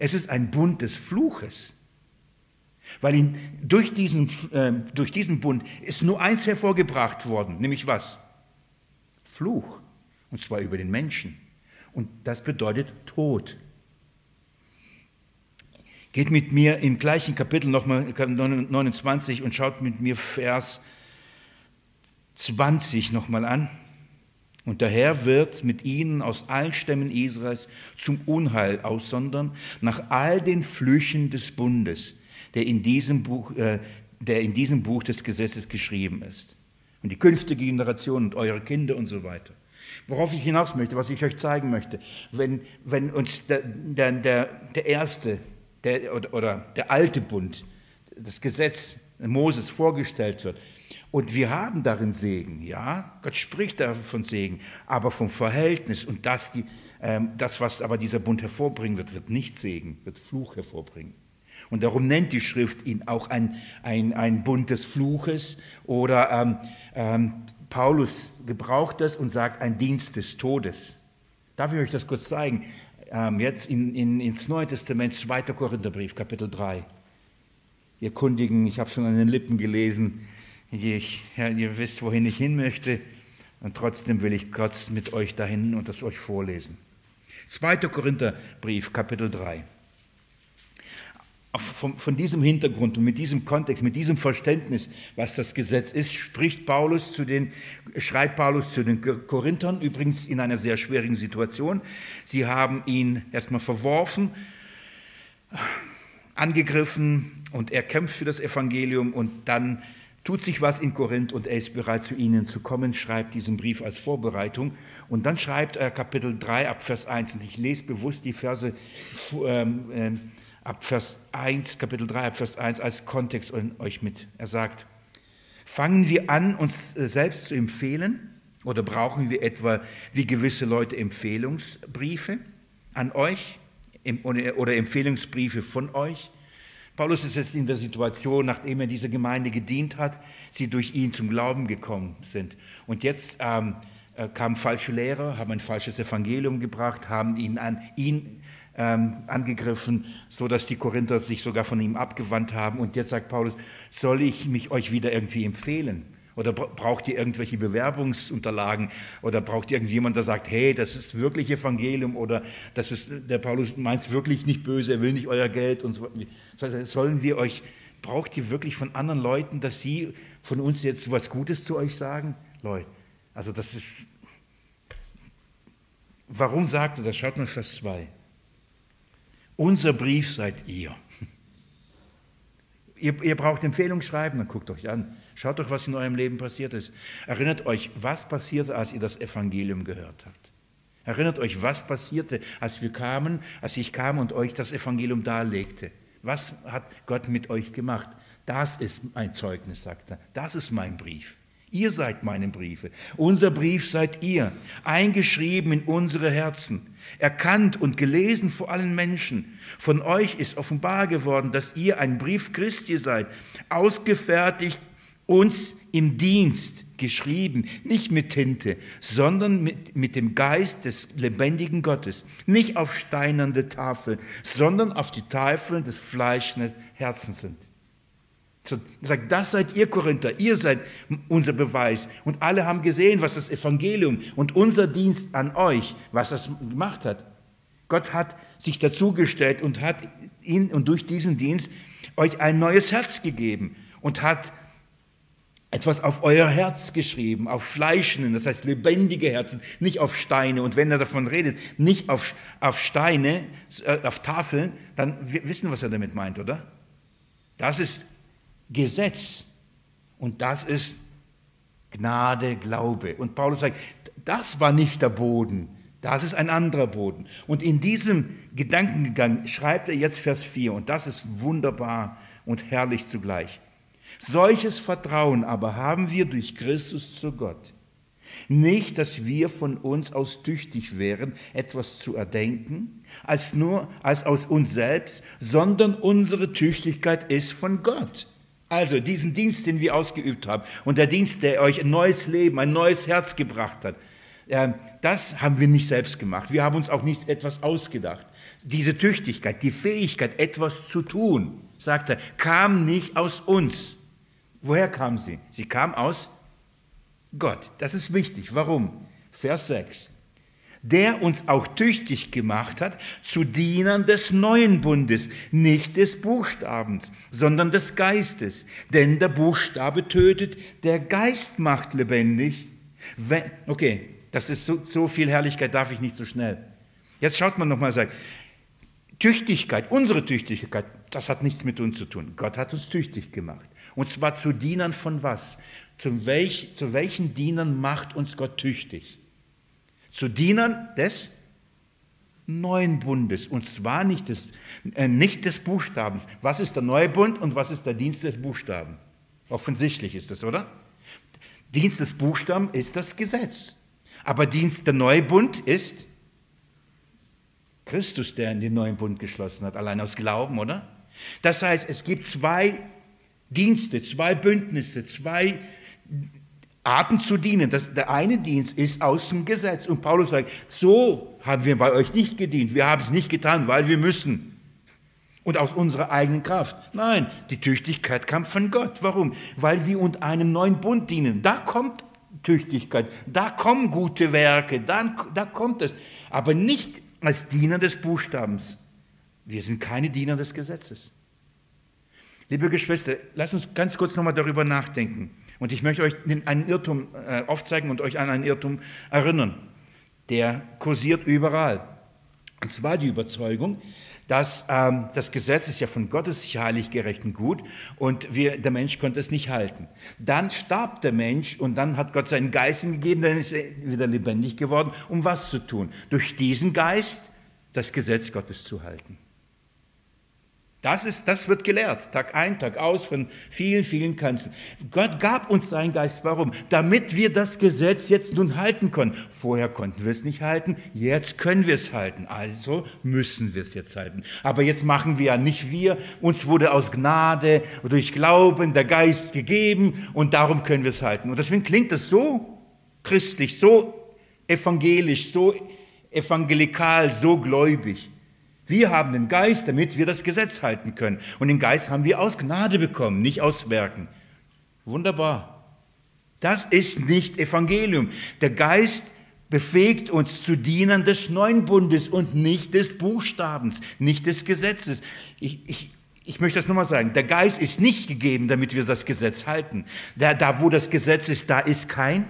Es ist ein Bund des Fluches. Weil durch diesen Bund ist nur eins hervorgebracht worden, nämlich was? Fluch. Und zwar über den Menschen. Und das bedeutet Tod. Geht mit mir im gleichen Kapitel nochmal 29 und schaut mit mir Vers 20 nochmal an. Und der Herr wird mit ihnen aus allen Stämmen Israels zum Unheil aussondern, nach all den Flüchen des Bundes, der in diesem Buch des Gesetzes geschrieben ist. Und die künftige Generation und eure Kinder und so weiter. Worauf ich hinaus möchte, was ich euch zeigen möchte, wenn uns der erste oder der alte Bund, das Gesetz Moses vorgestellt wird, und wir haben darin Segen, ja, Gott spricht da von Segen, aber vom Verhältnis und das, was aber dieser Bund hervorbringen wird nicht Segen, wird Fluch hervorbringen. Und darum nennt die Schrift ihn auch ein Bund des Fluches oder Paulus gebraucht das und sagt ein Dienst des Todes. Darf ich euch das kurz zeigen? Jetzt ins Neue Testament, 2. Korintherbrief, Kapitel 3. Ihr Kundigen, ich habe schon an den Lippen gelesen, ihr wisst, wohin ich hin möchte, und trotzdem will ich kurz mit euch dahin und das euch vorlesen. 2. Korintherbrief, Kapitel 3. Von diesem Hintergrund und mit diesem Kontext, mit diesem Verständnis, was das Gesetz ist, schreibt Paulus zu den Korinthern, übrigens in einer sehr schwierigen Situation. Sie haben ihn erstmal verworfen, angegriffen, und er kämpft für das Evangelium, und dann tut sich was in Korinth und er ist bereit, zu ihnen zu kommen, schreibt diesen Brief als Vorbereitung, und dann schreibt er Kapitel 3 ab Vers 1, und ich lese bewusst die Verse ab Vers 1, Kapitel 3 ab Vers 1 als Kontext euch mit. Er sagt: Fangen wir an, uns selbst zu empfehlen, oder brauchen wir etwa wie gewisse Leute Empfehlungsbriefe an euch oder Empfehlungsbriefe von euch? Paulus ist jetzt in der Situation, nachdem er dieser Gemeinde gedient hat, sie durch ihn zum Glauben gekommen sind. Und jetzt kamen falsche Lehrer, haben ein falsches Evangelium gebracht, haben ihn angegriffen, sodass die Korinther sich sogar von ihm abgewandt haben. Und jetzt sagt Paulus: Soll ich mich euch wieder irgendwie empfehlen? Oder braucht ihr irgendwelche Bewerbungsunterlagen? Oder braucht ihr irgendjemand, der sagt: Hey, das ist wirklich Evangelium? Oder der Paulus meint es wirklich nicht böse, er will nicht euer Geld und so. Braucht ihr wirklich von anderen Leuten, dass sie von uns jetzt was Gutes zu euch sagen? Leute, also das ist... Warum sagt er das? Schaut mal Vers 2. Unser Brief seid ihr. Ihr braucht Empfehlung schreiben, dann guckt euch an. Schaut doch, was in eurem Leben passiert ist. Erinnert euch, was passierte, als ihr das Evangelium gehört habt. Erinnert euch, was passierte, als ich kam und euch das Evangelium darlegte. Was hat Gott mit euch gemacht? Das ist mein Zeugnis, sagt er. Das ist mein Brief. Ihr seid meine Briefe. Unser Brief seid ihr, eingeschrieben in unsere Herzen, erkannt und gelesen vor allen Menschen. Von euch ist offenbar geworden, dass ihr ein Brief Christi seid, ausgefertigt, uns im Dienst geschrieben, nicht mit Tinte, sondern mit dem Geist des lebendigen Gottes, nicht auf steinerne Tafeln, sondern auf die Tafeln des fleischenden Herzens sind. Er sagt, das seid ihr Korinther, ihr seid unser Beweis. Und alle haben gesehen, was das Evangelium und unser Dienst an euch, was das gemacht hat. Gott hat sich dazugestellt und hat durch diesen Dienst euch ein neues Herz gegeben und hat etwas auf euer Herz geschrieben, auf fleischenden, das heißt lebendige Herzen, nicht auf Steine. Und wenn er davon redet, nicht auf Steine, auf Tafeln, dann wissen wir, was er damit meint, oder? Das ist Gesetz und das ist Gnade, Glaube. Und Paulus sagt, das war nicht der Boden, das ist ein anderer Boden. Und in diesem Gedankengang schreibt er jetzt Vers 4 und das ist wunderbar und herrlich zugleich. Solches Vertrauen aber haben wir durch Christus zu Gott. Nicht, dass wir von uns aus tüchtig wären, etwas zu erdenken, als aus uns selbst, sondern unsere Tüchtigkeit ist von Gott. Also diesen Dienst, den wir ausgeübt haben und der Dienst, der euch ein neues Leben, ein neues Herz gebracht hat, Das haben wir nicht selbst gemacht. Wir haben uns auch nicht etwas ausgedacht. Diese Tüchtigkeit, die Fähigkeit, etwas zu tun, sagt er, kam nicht aus uns. Woher kam sie? Sie kam aus Gott. Das ist wichtig. Warum? Vers 6. Der uns auch tüchtig gemacht hat zu Dienern des neuen Bundes, nicht des Buchstabens, sondern des Geistes. Denn der Buchstabe tötet, der Geist macht lebendig. Okay, das ist so viel Herrlichkeit, darf ich nicht so schnell. Jetzt schaut man nochmal, sagt, Tüchtigkeit, unsere Tüchtigkeit, das hat nichts mit uns zu tun. Gott hat uns tüchtig gemacht. Und zwar zu Dienern von was? Zu welchen Dienern macht uns Gott tüchtig? Zu Dienern des neuen Bundes, und zwar nicht des Buchstabens. Was ist der neue Bund und was ist der Dienst des Buchstaben? Offensichtlich ist das, oder? Dienst des Buchstaben ist das Gesetz. Aber Dienst der neue Bund ist Christus, der in den neuen Bund geschlossen hat, allein aus Glauben, oder? Das heißt, es gibt zwei Dienste, zwei Bündnisse, zwei Arten zu dienen. Der eine Dienst ist aus dem Gesetz. Und Paulus sagt, so haben wir bei euch nicht gedient. Wir haben es nicht getan, weil wir müssen. Und aus unserer eigenen Kraft. Nein, die Tüchtigkeit kam von Gott. Warum? Weil wir unter einem neuen Bund dienen. Da kommt Tüchtigkeit, da kommen gute Werke, da kommt es. Aber nicht als Diener des Buchstabens. Wir sind keine Diener des Gesetzes. Liebe Geschwister, lasst uns ganz kurz nochmal darüber nachdenken. Und ich möchte euch einen Irrtum aufzeigen und euch an einen Irrtum erinnern. Der kursiert überall. Und zwar die Überzeugung, dass das Gesetz ist ja von Gott, es ist heilig, gerecht und gut und der Mensch konnte es nicht halten. Dann starb der Mensch und dann hat Gott seinen Geist ihm gegeben, dann ist er wieder lebendig geworden, um was zu tun? Durch diesen Geist das Gesetz Gottes zu halten. Das wird gelehrt, Tag ein, Tag aus, von vielen, vielen Kanzeln. Gott gab uns seinen Geist, warum? Damit wir das Gesetz jetzt nun halten können. Vorher konnten wir es nicht halten, jetzt können wir es halten, also müssen wir es jetzt halten. Aber jetzt machen wir ja nicht wir, uns wurde aus Gnade, durch Glauben der Geist gegeben und darum können wir es halten. Und deswegen klingt das so christlich, so evangelisch, so evangelikal, so gläubig. Wir haben den Geist, damit wir das Gesetz halten können. Und den Geist haben wir aus Gnade bekommen, nicht aus Werken. Wunderbar. Das ist nicht Evangelium. Der Geist befähigt uns zu Dienern des neuen Bundes und nicht des Buchstabens, nicht des Gesetzes. Ich möchte das nochmal sagen. Der Geist ist nicht gegeben, damit wir das Gesetz halten. Da wo das Gesetz ist, da ist kein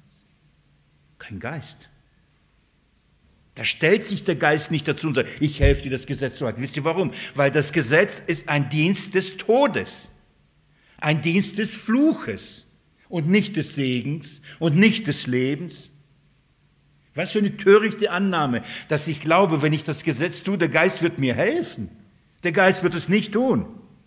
Geist. Da stellt sich der Geist nicht dazu und sagt, ich helfe dir, das Gesetz zu halten. Wisst ihr warum? Weil das Gesetz ist ein Dienst des Todes, ein Dienst des Fluches und nicht des Segens und nicht des Lebens. Was für eine törichte Annahme, dass ich glaube, wenn ich das Gesetz tue, der Geist wird mir helfen. Der Geist wird es nicht tun.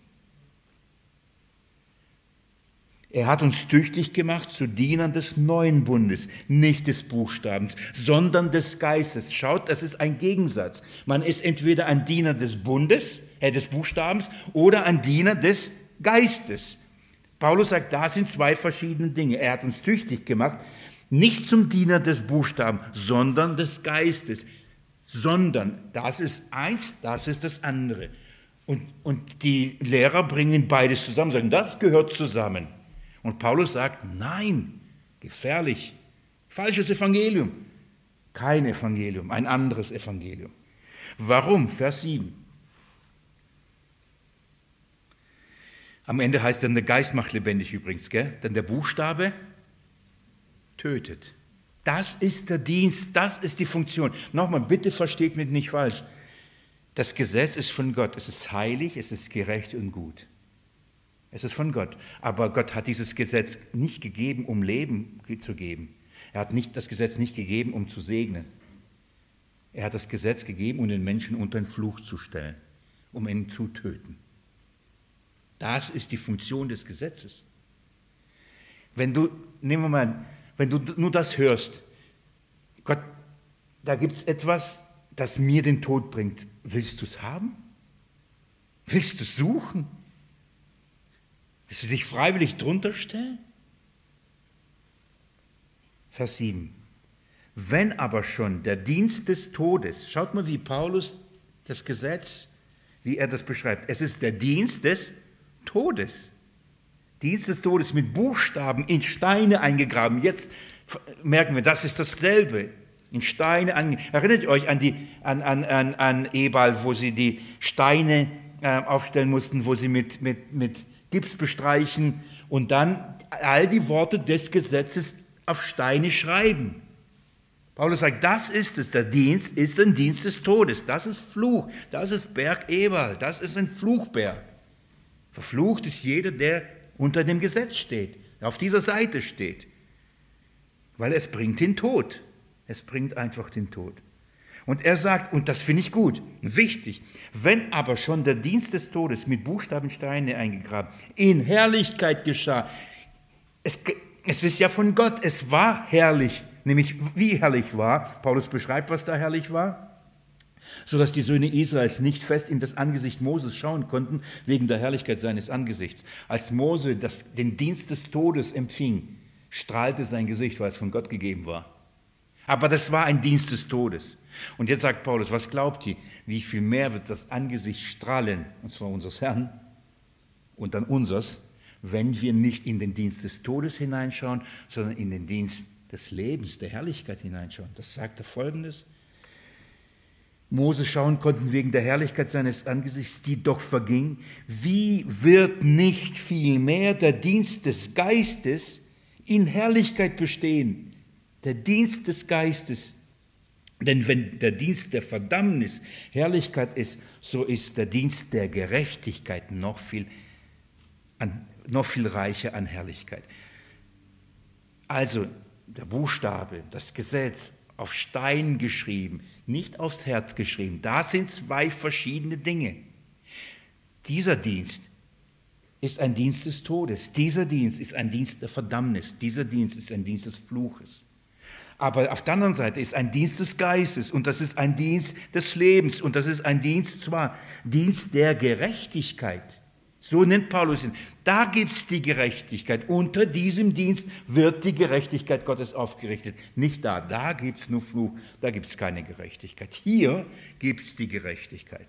Er hat uns tüchtig gemacht zu Dienern des neuen Bundes, nicht des Buchstabens, sondern des Geistes. Schaut, das ist ein Gegensatz. Man ist entweder ein Diener des Bundes, des Buchstabens, oder ein Diener des Geistes. Paulus sagt, da sind zwei verschiedene Dinge. Er hat uns tüchtig gemacht, nicht zum Diener des Buchstabens, sondern des Geistes. Sondern, das ist eins, das ist das andere. Und die Lehrer bringen beides zusammen, sagen, das gehört zusammen. Und Paulus sagt, nein, gefährlich, falsches Evangelium. Kein Evangelium, ein anderes Evangelium. Warum? Vers 7. Am Ende heißt dann, der Geist macht lebendig übrigens, gell? Denn der Buchstabe tötet. Das ist der Dienst, das ist die Funktion. Nochmal, bitte versteht mich nicht falsch. Das Gesetz ist von Gott, es ist heilig, es ist gerecht und gut. Es ist von Gott. Aber Gott hat dieses Gesetz nicht gegeben, um Leben zu geben. Er hat das Gesetz nicht gegeben, um zu segnen. Er hat das Gesetz gegeben, um den Menschen unter den Fluch zu stellen, um ihn zu töten. Das ist die Funktion des Gesetzes. Nehmen wir mal, wenn du nur das hörst, Gott, da gibt es etwas, das mir den Tod bringt. Willst du es haben? Willst du es suchen? Willst du dich freiwillig drunter stellen? Vers 7. Wenn aber schon der Dienst des Todes, schaut mal, wie Paulus das Gesetz, wie er das beschreibt. Es ist der Dienst des Todes. Dienst des Todes mit Buchstaben in Steine eingegraben. Jetzt merken wir, das ist dasselbe. In Steine eingegraben. Erinnert ihr euch an Ebal, wo sie die Steine aufstellen mussten, wo sie mit Gips bestreichen und dann all die Worte des Gesetzes auf Steine schreiben. Paulus sagt, das ist es, der Dienst ist ein Dienst des Todes, das ist Fluch, das ist Berg Ebal, das ist ein Fluchberg. Verflucht ist jeder, der unter dem Gesetz steht, auf dieser Seite steht, weil es bringt den Tod, es bringt einfach den Tod. Und er sagt, und das finde ich gut, wichtig, wenn aber schon der Dienst des Todes mit Buchstabensteine eingegraben, in Herrlichkeit geschah, es ist ja von Gott, es war herrlich, nämlich wie herrlich war, Paulus beschreibt, was da herrlich war, sodass die Söhne Israels nicht fest in das Angesicht Moses schauen konnten, wegen der Herrlichkeit seines Angesichts. Als Mose den Dienst des Todes empfing, strahlte sein Gesicht, weil es von Gott gegeben war. Aber das war ein Dienst des Todes. Und jetzt sagt Paulus, was glaubt ihr, wie viel mehr wird das Angesicht strahlen, und zwar unseres Herrn und dann unseres, wenn wir nicht in den Dienst des Todes hineinschauen, sondern in den Dienst des Lebens, der Herrlichkeit hineinschauen. Das sagt er Folgendes. Mose schauen konnten wegen der Herrlichkeit seines Angesichts, die doch verging. Wie wird nicht viel mehr der Dienst des Geistes in Herrlichkeit bestehen? Der Dienst des Geistes. Denn wenn der Dienst der Verdammnis Herrlichkeit ist, so ist der Dienst der Gerechtigkeit noch viel reicher an Herrlichkeit. Also der Buchstabe, das Gesetz auf Stein geschrieben, nicht aufs Herz geschrieben. Da sind zwei verschiedene Dinge. Dieser Dienst ist ein Dienst des Todes. Dieser Dienst ist ein Dienst der Verdammnis. Dieser Dienst ist ein Dienst des Fluches. Aber auf der anderen Seite ist ein Dienst des Geistes und das ist ein Dienst des Lebens und das ist ein Dienst, zwar Dienst der Gerechtigkeit. So nennt Paulus ihn. Da gibt es die Gerechtigkeit. Unter diesem Dienst wird die Gerechtigkeit Gottes aufgerichtet. Nicht da. Da gibt es nur Fluch. Da gibt es keine Gerechtigkeit. Hier gibt es die Gerechtigkeit.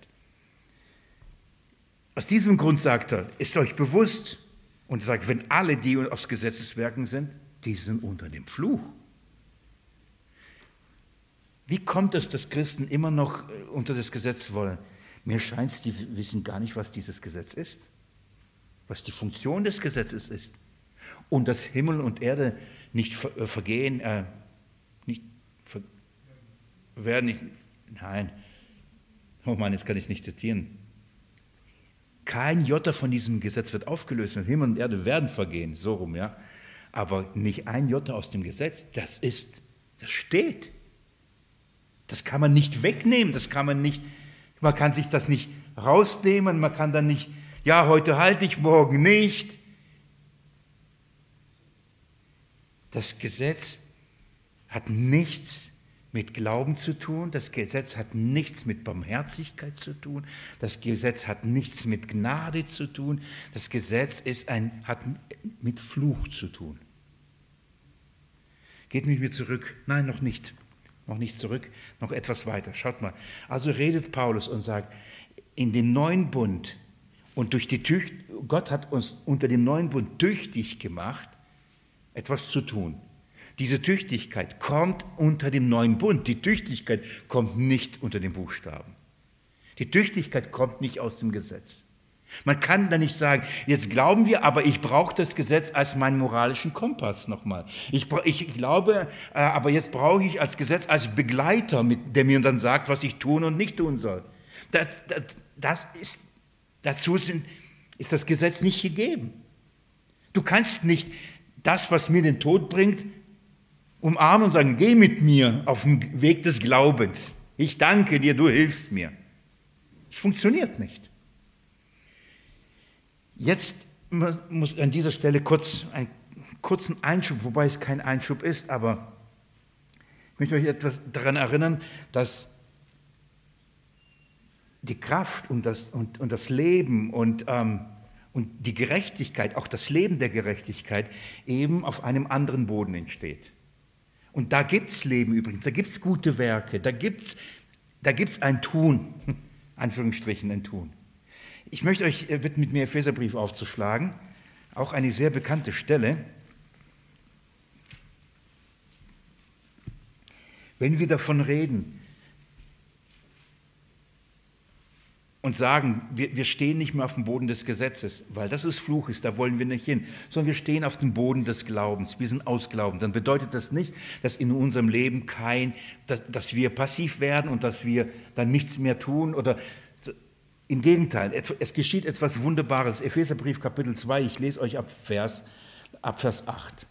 Aus diesem Grund sagt er, ist euch bewusst und sagt, wenn alle, die aus Gesetzeswerken sind, die sind unter dem Fluch. Wie kommt es, dass Christen immer noch unter das Gesetz wollen? Mir scheint es, die wissen gar nicht, was dieses Gesetz ist. Was die Funktion des Gesetzes ist und dass Himmel und Erde nicht vergehen, nein, oh Mann, jetzt kann ich es nicht zitieren. Kein Jota von diesem Gesetz wird aufgelöst und Himmel und Erde werden vergehen, so rum, ja. Aber nicht ein Jota aus dem Gesetz, das steht. Das kann man nicht wegnehmen, man kann sich das nicht rausnehmen, man kann dann nicht, ja, heute halte ich, morgen nicht. Das Gesetz hat nichts mit Glauben zu tun, das Gesetz hat nichts mit Barmherzigkeit zu tun, das Gesetz hat nichts mit Gnade zu tun, das Gesetz hat mit Fluch zu tun. Geht mit mir zurück? Nein, noch nicht zurück, noch etwas weiter. Schaut mal, also redet Paulus und sagt, in dem neuen Bund, und Gott hat uns unter dem neuen Bund tüchtig gemacht, etwas zu tun. Diese Tüchtigkeit kommt unter dem neuen Bund. Die Tüchtigkeit kommt nicht unter den Buchstaben. Die Tüchtigkeit kommt nicht aus dem Gesetz. Man kann da nicht sagen, jetzt glauben wir, aber ich brauche das Gesetz als meinen moralischen Kompass nochmal. Ich glaube, aber jetzt brauche ich als Gesetz als Begleiter, der mir dann sagt, was ich tun und nicht tun soll. Dazu ist das Gesetz nicht gegeben. Du kannst nicht das, was mir den Tod bringt, umarmen und sagen, geh mit mir auf den Weg des Glaubens. Ich danke dir, du hilfst mir. Es funktioniert nicht. Jetzt muss an dieser Stelle einen kurzen Einschub, wobei es kein Einschub ist, aber ich möchte euch etwas daran erinnern, dass die Kraft und das Leben und die Gerechtigkeit, auch das Leben der Gerechtigkeit, eben auf einem anderen Boden entsteht. Und da gibt es Leben übrigens, da gibt es gute Werke, da gibt's ein Tun, Anführungsstrichen ein Tun. Ich möchte euch bitten, mit mir Epheserbrief aufzuschlagen, auch eine sehr bekannte Stelle. Wenn wir davon reden und sagen, wir stehen nicht mehr auf dem Boden des Gesetzes, weil das ist Fluch ist, da wollen wir nicht hin, sondern wir stehen auf dem Boden des Glaubens, wir sind aus Glauben, dann bedeutet das nicht, dass in unserem Leben dass wir passiv werden und dass wir dann nichts mehr tun oder im Gegenteil, es geschieht etwas Wunderbares. Epheserbrief Kapitel 2, ich lese euch ab Vers 8.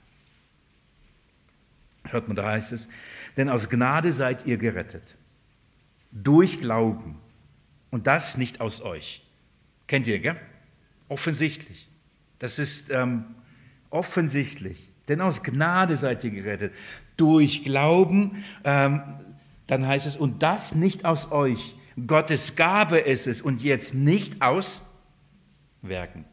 Hört mal, da heißt es, denn aus Gnade seid ihr gerettet, durch Glauben. Und das nicht aus euch. Kennt ihr, gell? Offensichtlich. Das ist offensichtlich. Denn aus Gnade seid ihr gerettet. Durch Glauben, dann heißt es, und das nicht aus euch. Gottes Gabe ist es und jetzt nicht aus Werken.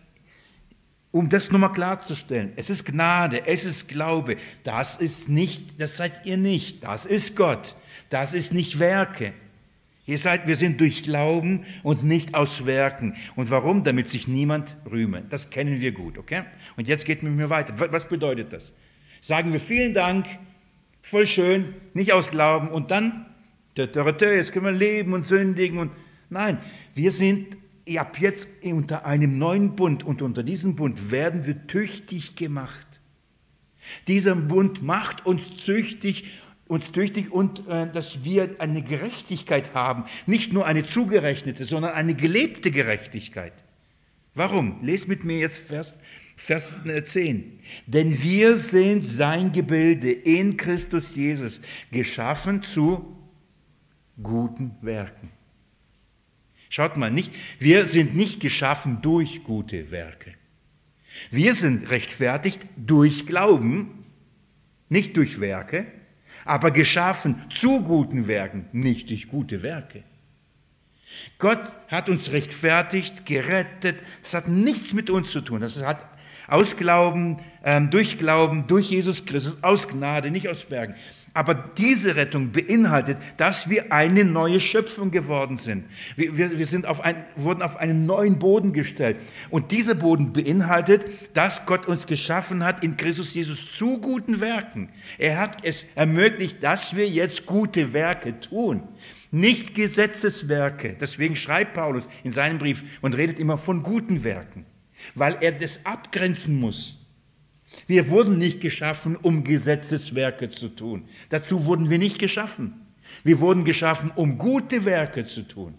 Um das nochmal klarzustellen, es ist Gnade, es ist Glaube. Das seid ihr nicht. Das ist Gott. Das ist nicht Werke. Wir sind durch Glauben und nicht aus Werken. Und warum? Damit sich niemand rühme. Das kennen wir gut, okay? Und jetzt geht mit mir weiter. Was bedeutet das? Sagen wir vielen Dank, voll schön, nicht aus Glauben und dann, jetzt können wir leben und sündigen. Und nein, wir sind ab jetzt unter einem neuen Bund und unter diesem Bund werden wir tüchtig gemacht. Dieser Bund macht uns tüchtig und dass wir eine Gerechtigkeit haben, nicht nur eine zugerechnete, sondern eine gelebte Gerechtigkeit. Warum? Lest mit mir jetzt Vers 10. Denn wir sind sein Gebilde in Christus Jesus, geschaffen zu guten Werken. Schaut mal, wir sind nicht geschaffen durch gute Werke. Wir sind rechtfertigt durch Glauben, nicht durch Werke, aber geschaffen zu guten Werken, nicht durch gute Werke. Gott hat uns rechtfertigt, gerettet. Das hat nichts mit uns zu tun. Das hat aus Glauben, durch Jesus Christus, aus Gnade, nicht aus Werken. Aber diese Rettung beinhaltet, dass wir eine neue Schöpfung geworden sind. Wir wurden auf einen neuen Boden gestellt. Und dieser Boden beinhaltet, dass Gott uns geschaffen hat in Christus Jesus zu guten Werken. Er hat es ermöglicht, dass wir jetzt gute Werke tun. Nicht Gesetzeswerke. Deswegen schreibt Paulus in seinem Brief und redet immer von guten Werken, weil er das abgrenzen muss. Wir wurden nicht geschaffen, um Gesetzeswerke zu tun. Dazu wurden wir nicht geschaffen. Wir wurden geschaffen, um gute Werke zu tun.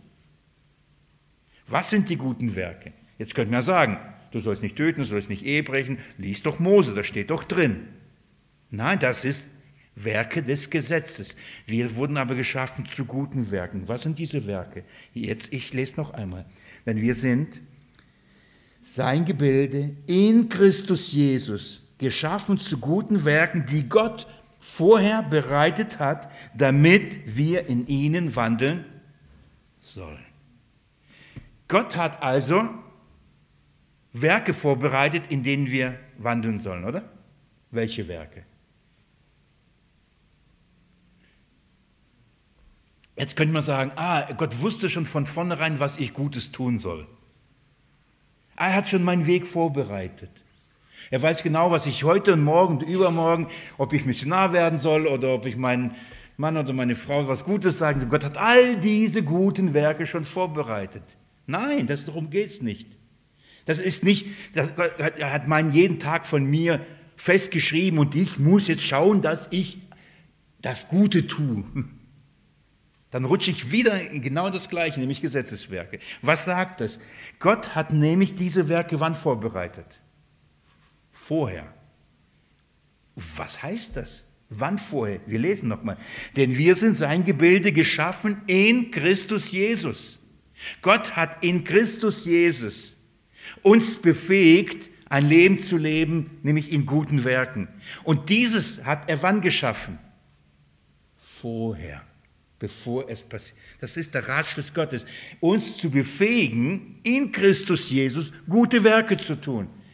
Was sind die guten Werke? Jetzt könnte man sagen, du sollst nicht töten, du sollst nicht Ehe brechen. Lies doch Mose, da steht doch drin. Nein, das ist Werke des Gesetzes. Wir wurden aber geschaffen zu guten Werken. Was sind diese Werke? Jetzt, ich lese noch einmal. Denn wir sind sein Gebilde in Christus Jesus, geschaffen zu guten Werken, die Gott vorher bereitet hat, damit wir in ihnen wandeln sollen. Gott hat also Werke vorbereitet, in denen wir wandeln sollen, oder? Welche Werke? Jetzt könnte man sagen, Gott wusste schon von vornherein, was ich Gutes tun soll. Er hat schon meinen Weg vorbereitet. Er weiß genau, was ich heute und morgen und übermorgen, ob ich Missionar werden soll oder ob ich meinen Mann oder meine Frau was Gutes sagen soll. Gott hat all diese guten Werke schon vorbereitet. Nein, darum geht es nicht. Das ist nicht, er hat meinen jeden Tag von mir festgeschrieben und ich muss jetzt schauen, dass ich das Gute tue. Dann rutsche ich wieder in genau das Gleiche, nämlich Gesetzeswerke. Was sagt das? Gott hat nämlich diese Werke wann vorbereitet? Vorher. Was heißt das? Wann vorher? Wir lesen nochmal. Denn wir sind sein Gebilde geschaffen in Christus Jesus. Gott hat in Christus Jesus uns befähigt, ein Leben zu leben, nämlich in guten Werken. Und dieses hat er wann geschaffen? Vorher. Bevor es passiert. Das ist der Ratschluss Gottes, uns zu befähigen, in Christus Jesus gute Werke zu tun.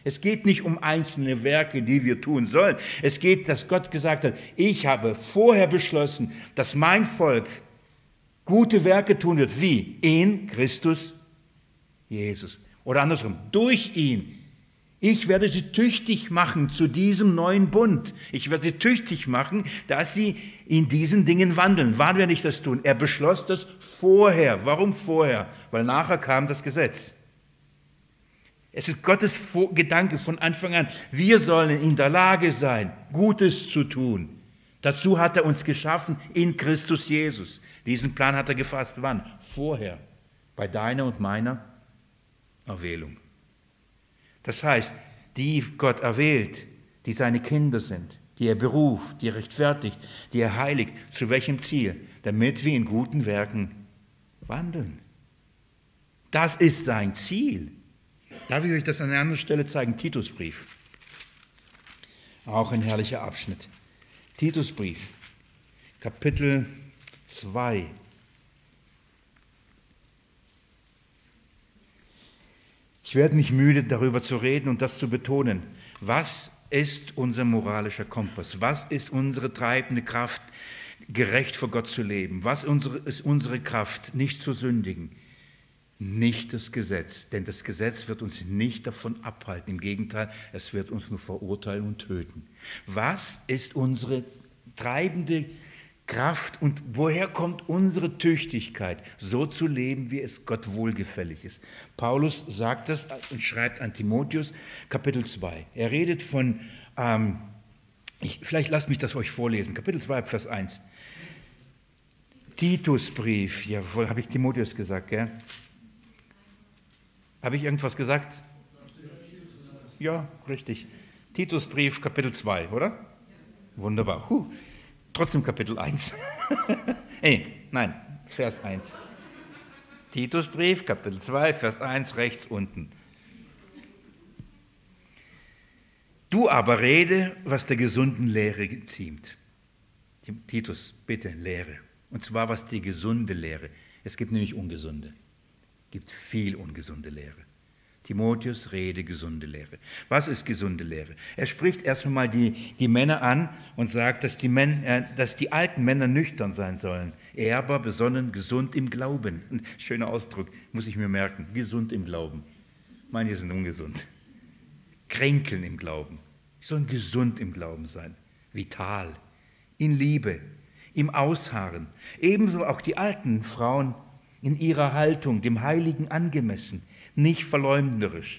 Es geht nicht um einzelne Werke, die wir tun sollen. Es geht, dass Gott gesagt hat, ich habe vorher beschlossen, dass mein Volk gute Werke tun wird. Wie? In Christus Jesus. Oder andersrum, durch ihn. Ich werde sie tüchtig machen zu diesem neuen Bund. Ich werde sie tüchtig machen, dass sie in diesen Dingen wandeln. Wann werde ich das tun? Er beschloss das vorher. Warum vorher? Weil nachher kam das Gesetz. Es ist Gottes Gedanke von Anfang an. Wir sollen in der Lage sein, Gutes zu tun. Dazu hat er uns geschaffen in Christus Jesus. Diesen Plan hat er gefasst. Wann? Vorher. Bei deiner und meiner Erwählung. Das heißt, die Gott erwählt, die seine Kinder sind, die er beruft, die er rechtfertigt, die er heiligt. Zu welchem Ziel? Damit wir in guten Werken wandeln. Das ist sein Ziel. Darf ich euch das an einer anderen Stelle zeigen? Titusbrief. Auch ein herrlicher Abschnitt. Titusbrief, Kapitel 2. Ich werde nicht müde, darüber zu reden und das zu betonen. Was ist unser moralischer Kompass? Was ist unsere treibende Kraft, gerecht vor Gott zu leben? Was ist unsere Kraft, nicht zu sündigen? Nicht das Gesetz, denn das Gesetz wird uns nicht davon abhalten. Im Gegenteil, es wird uns nur verurteilen und töten. Was ist unsere treibende Kraft und woher kommt unsere Tüchtigkeit, so zu leben, wie es Gott wohlgefällig ist? Paulus sagt das und schreibt an Timotheus, Kapitel 2. Er redet von, vielleicht lasst mich das euch vorlesen, Kapitel 2, Vers 1. Titusbrief, jawohl, habe ich Timotheus gesagt, gell? Habe ich irgendwas gesagt? Ja, richtig. Titusbrief, Kapitel 2, oder? Wunderbar. Trotzdem Kapitel 1. Nein, Vers 1. Titusbrief, Kapitel 2, Vers 1, rechts unten. Du aber rede, was der gesunden Lehre ziemt. Titus, bitte, Lehre. Und zwar, was die gesunde Lehre. Es gibt nämlich ungesunde. Es gibt viel ungesunde Lehre. Timotheus, rede gesunde Lehre. Was ist gesunde Lehre? Er spricht erst einmal die Männer an und sagt, dass die alten Männer nüchtern sein sollen, ehrbar, besonnen, gesund im Glauben. Ein schöner Ausdruck, muss ich mir merken, gesund im Glauben. Manche sind ungesund. Kränkeln im Glauben. Sie sollen gesund im Glauben sein, vital, in Liebe, im Ausharren. Ebenso auch die alten Frauen in ihrer Haltung, dem Heiligen angemessen, nicht verleumderisch,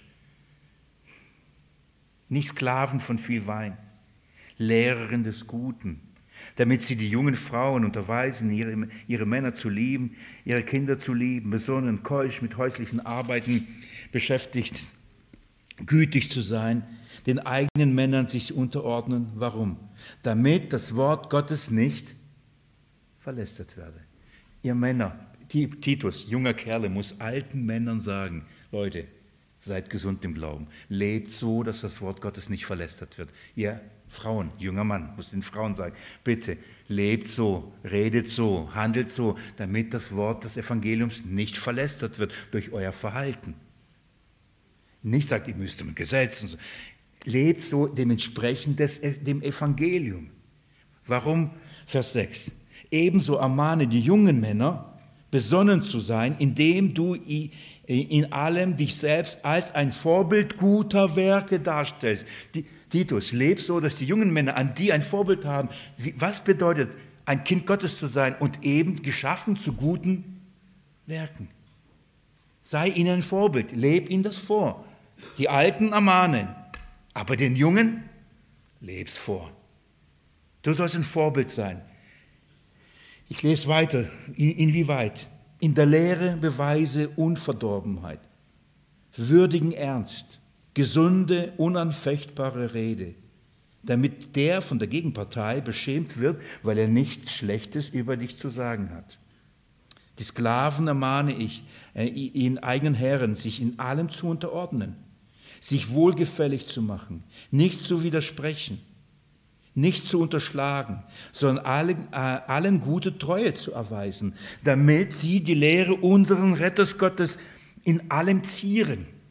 nicht Sklaven von viel Wein, Lehrerin des Guten, damit sie die jungen Frauen unterweisen, ihre Männer zu lieben, ihre Kinder zu lieben, besonnen, keusch mit häuslichen Arbeiten beschäftigt, gütig zu sein, den eigenen Männern sich unterordnen. Warum? Damit das Wort Gottes nicht verlästert werde. Ihr Männer, Titus, junger Kerle, muss alten Männern sagen, Leute, seid gesund im Glauben. Lebt so, dass das Wort Gottes nicht verlästert wird. Ihr Frauen, junger Mann, muss den Frauen sagen, bitte lebt so, redet so, handelt so, damit das Wort des Evangeliums nicht verlästert wird durch euer Verhalten. Nicht sagt, ihr müsst mit Gesetz und so. Lebt so dementsprechend dem Evangelium. Warum? Vers 6. Ebenso ermahne die jungen Männer, besonnen zu sein, indem du in allem dich selbst als ein Vorbild guter Werke darstellst. Titus, leb so, dass die jungen Männer an die ein Vorbild haben. Was bedeutet, ein Kind Gottes zu sein und eben geschaffen zu guten Werken? Sei ihnen ein Vorbild, leb ihnen das vor. Die Alten ermahnen, aber den Jungen leb's vor. Du sollst ein Vorbild sein. Ich lese weiter. Inwieweit? In der Lehre beweise Unverdorbenheit, würdigen Ernst, gesunde, unanfechtbare Rede, damit der von der Gegenpartei beschämt wird, weil er nichts Schlechtes über dich zu sagen hat. Die Sklaven ermahne ich, ihren eigenen Herren, sich in allem zu unterordnen, sich wohlgefällig zu machen, nicht zu widersprechen, nicht zu unterschlagen, sondern allen gute Treue zu erweisen, damit sie die Lehre unseren Retters Gottes in allem zieren.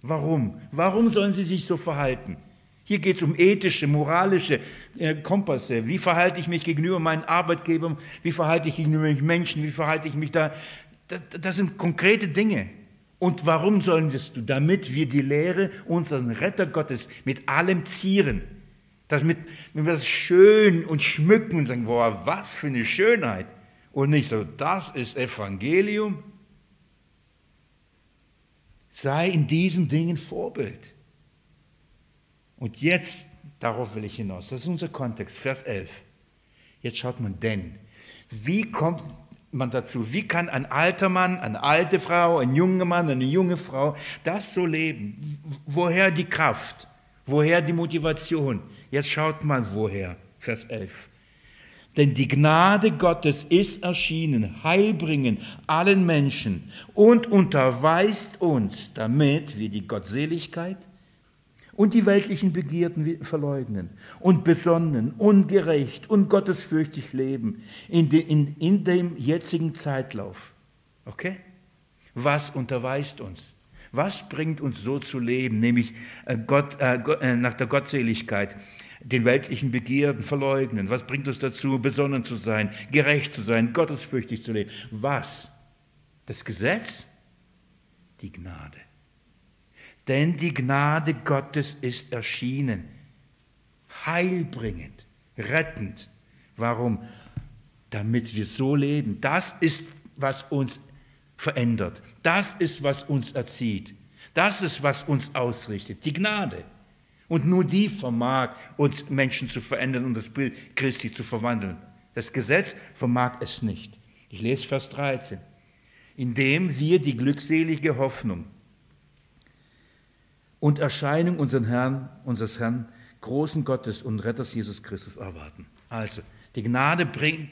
Warum? Warum sollen sie sich so verhalten? Hier geht es um ethische, moralische Kompasse. Wie verhalte ich mich gegenüber meinen Arbeitgebern? Wie verhalte ich gegenüber Menschen? Wie verhalte ich mich da? Das sind konkrete Dinge. Und warum sollen das du? Damit wir die Lehre unseres Retter Gottes mit allem zieren. Damit wir das schön und schmücken und sagen, boah, was für eine Schönheit. Und nicht so, das ist Evangelium. Sei in diesen Dingen Vorbild. Und jetzt, darauf will ich hinaus, das ist unser Kontext, Vers 11. Jetzt schaut man, denn, wie kommt man dazu, wie kann ein alter Mann, eine alte Frau, ein junger Mann, eine junge Frau das so leben? Woher die Kraft? Woher die Motivation? Jetzt schaut mal, woher, Vers 11. Denn die Gnade Gottes ist erschienen, heilbringend allen Menschen und unterweist uns, damit wir die Gottseligkeit und die weltlichen Begierden verleugnen und besonnen, ungerecht und gottesfürchtig leben in dem jetzigen Zeitlauf. Okay? Was unterweist uns? Was bringt uns so zu leben, nämlich nach der Gottseligkeit, den weltlichen Begierden verleugnen? Was bringt uns dazu, besonnen zu sein, gerecht zu sein, gottesfürchtig zu leben? Was? Das Gesetz? Die Gnade. Denn die Gnade Gottes ist erschienen, heilbringend, rettend. Warum? Damit wir so leben. Das ist, was uns verändert. Das ist, was uns erzieht. Das ist, was uns ausrichtet. Die Gnade. Und nur die vermag, uns Menschen zu verändern und das Bild Christi zu verwandeln. Das Gesetz vermag es nicht. Ich lese Vers 13. Indem wir die glückselige Hoffnung und Erscheinung unseres Herrn, großen Gottes und Retters Jesus Christus erwarten. Also, die Gnade bringt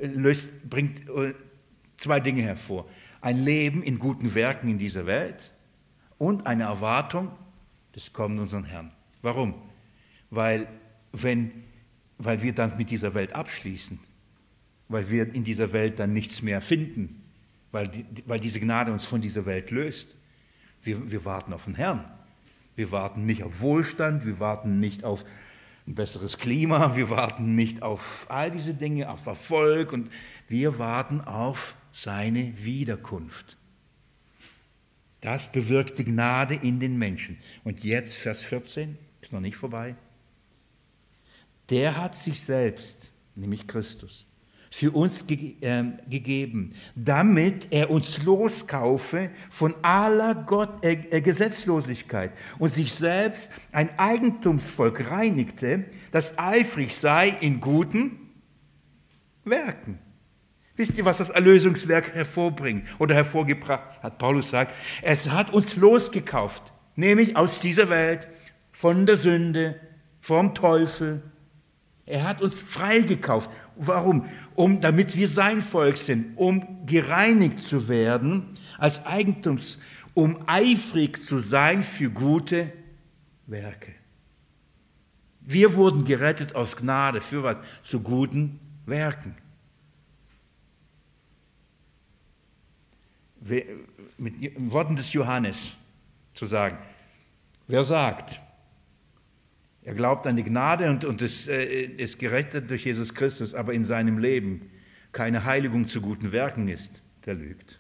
zwei Dinge hervor. Ein Leben in guten Werken in dieser Welt und eine Erwartung des kommenden unseren Herrn. Warum? Weil wir dann mit dieser Welt abschließen, weil wir in dieser Welt dann nichts mehr finden, weil diese Gnade uns von dieser Welt löst. Wir warten auf den Herrn. Wir warten nicht auf Wohlstand, wir warten nicht auf ein besseres Klima, wir warten nicht auf all diese Dinge, auf Erfolg, und wir warten auf seine Wiederkunft. Das bewirkt die Gnade in den Menschen. Und jetzt Vers 14, ist noch nicht vorbei. Der hat sich selbst, nämlich Christus, für uns gegeben, damit er uns loskaufe von aller Gesetzlosigkeit und sich selbst ein Eigentumsvolk reinigte, das eifrig sei in guten Werken. Wisst ihr, was das Erlösungswerk hervorbringt oder hervorgebracht hat? Paulus sagt, es hat uns losgekauft, nämlich aus dieser Welt, von der Sünde, vom Teufel. Er hat uns freigekauft. Warum? Damit wir sein Volk sind, um gereinigt zu werden als Eigentums, um eifrig zu sein für gute Werke. Wir wurden gerettet aus Gnade. Für was? Zu guten Werken. Mit Worten des Johannes zu sagen, wer sagt, er glaubt an die Gnade und ist gerettet durch Jesus Christus, aber in seinem Leben keine Heiligung zu guten Werken ist, der lügt.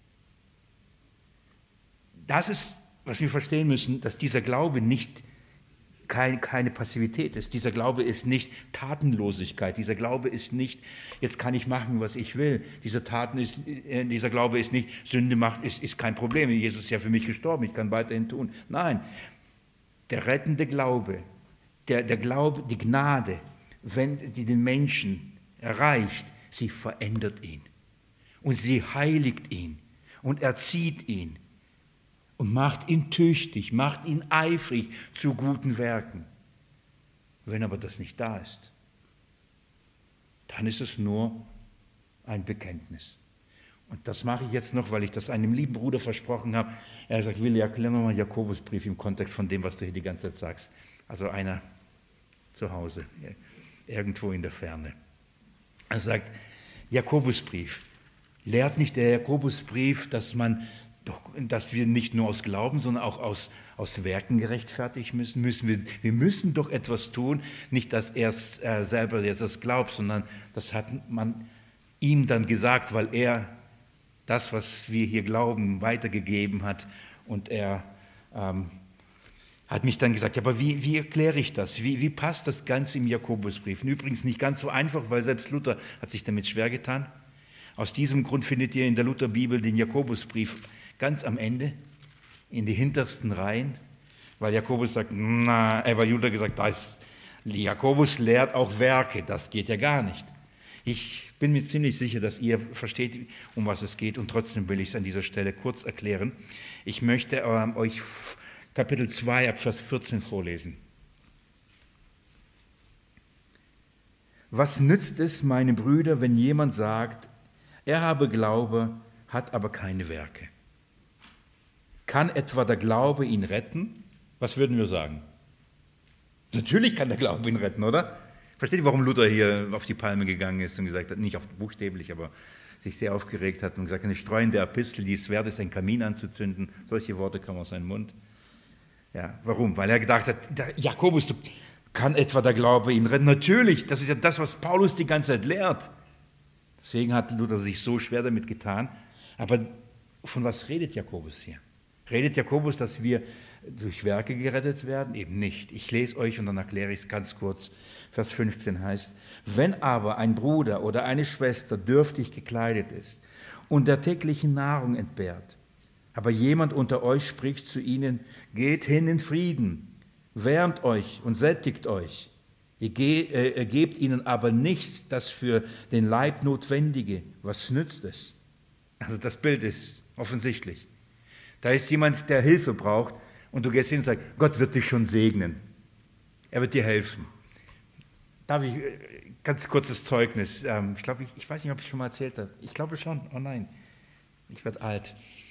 Das ist, was wir verstehen müssen, dass dieser Glaube nicht keine Passivität ist. Dieser Glaube ist nicht Tatenlosigkeit. Dieser Glaube ist nicht, jetzt kann ich machen, was ich will. Dieser Glaube ist nicht, Sünde macht, ist kein Problem. Jesus ist ja für mich gestorben, ich kann weiterhin tun. Nein, der rettende Glaube, der Glaube, die Gnade, wenn die den Menschen erreicht, sie verändert ihn. Und sie heiligt ihn und erzieht ihn. Und macht ihn tüchtig, macht ihn eifrig zu guten Werken. Wenn aber das nicht da ist, dann ist es nur ein Bekenntnis. Und das mache ich jetzt noch, weil ich das einem lieben Bruder versprochen habe. Er sagt, Willi, erklär nochmal Jakobusbrief im Kontext von dem, was du hier die ganze Zeit sagst. Also einer zu Hause, irgendwo in der Ferne. Er sagt, Jakobusbrief, lehrt nicht der Jakobusbrief, dass man doch, dass wir nicht nur aus Glauben, sondern auch aus Werken gerechtfertigt wir müssen doch etwas tun, nicht, dass er selber jetzt das glaubt, sondern das hat man ihm dann gesagt, weil er das, was wir hier glauben, weitergegeben hat. Und er hat mich dann gesagt, ja, aber wie erkläre ich das? Wie passt das Ganze im Jakobusbrief? Und übrigens nicht ganz so einfach, weil selbst Luther hat sich damit schwer getan. Aus diesem Grund findet ihr in der Lutherbibel den Jakobusbrief ganz am Ende, in die hintersten Reihen, weil Jakobus sagt, weil Luther gesagt, Jakobus lehrt auch Werke, das geht ja gar nicht. Ich bin mir ziemlich sicher, dass ihr versteht, um was es geht, und trotzdem will ich es an dieser Stelle kurz erklären. Ich möchte euch Kapitel 2 ab Vers 14 vorlesen. Was nützt es, meine Brüder, wenn jemand sagt, er habe Glaube, hat aber keine Werke? Kann etwa der Glaube ihn retten? Was würden wir sagen? Natürlich kann der Glaube ihn retten, oder? Versteht ihr, warum Luther hier auf die Palme gegangen ist und gesagt hat, nicht auf buchstäblich, aber sich sehr aufgeregt hat und gesagt, eine streuende Epistel, die es wert ist, einen Kamin anzuzünden. Solche Worte kamen aus seinem Mund. Ja, warum? Weil er gedacht hat, Jakobus, kann etwa der Glaube ihn retten? Natürlich, das ist ja das, was Paulus die ganze Zeit lehrt. Deswegen hat Luther sich so schwer damit getan. Aber von was redet Jakobus hier? Redet Jakobus, dass wir durch Werke gerettet werden? Eben nicht. Ich lese euch und dann erkläre ich es ganz kurz. Vers 15 heißt, wenn aber ein Bruder oder eine Schwester dürftig gekleidet ist und der täglichen Nahrung entbehrt, aber jemand unter euch spricht zu ihnen, geht hin in Frieden, wärmt euch und sättigt euch. Ihr gebt ihnen aber nichts, das für den Leib Notwendige. Was nützt es? Also das Bild ist offensichtlich. Da ist jemand, der Hilfe braucht und du gehst hin und sagst, Gott wird dich schon segnen. Er wird dir helfen. Darf ich, ganz kurzes Zeugnis. Ich glaube, ich weiß nicht, ob ich schon mal erzählt habe. Ich glaube schon. Oh nein, ich werde alt.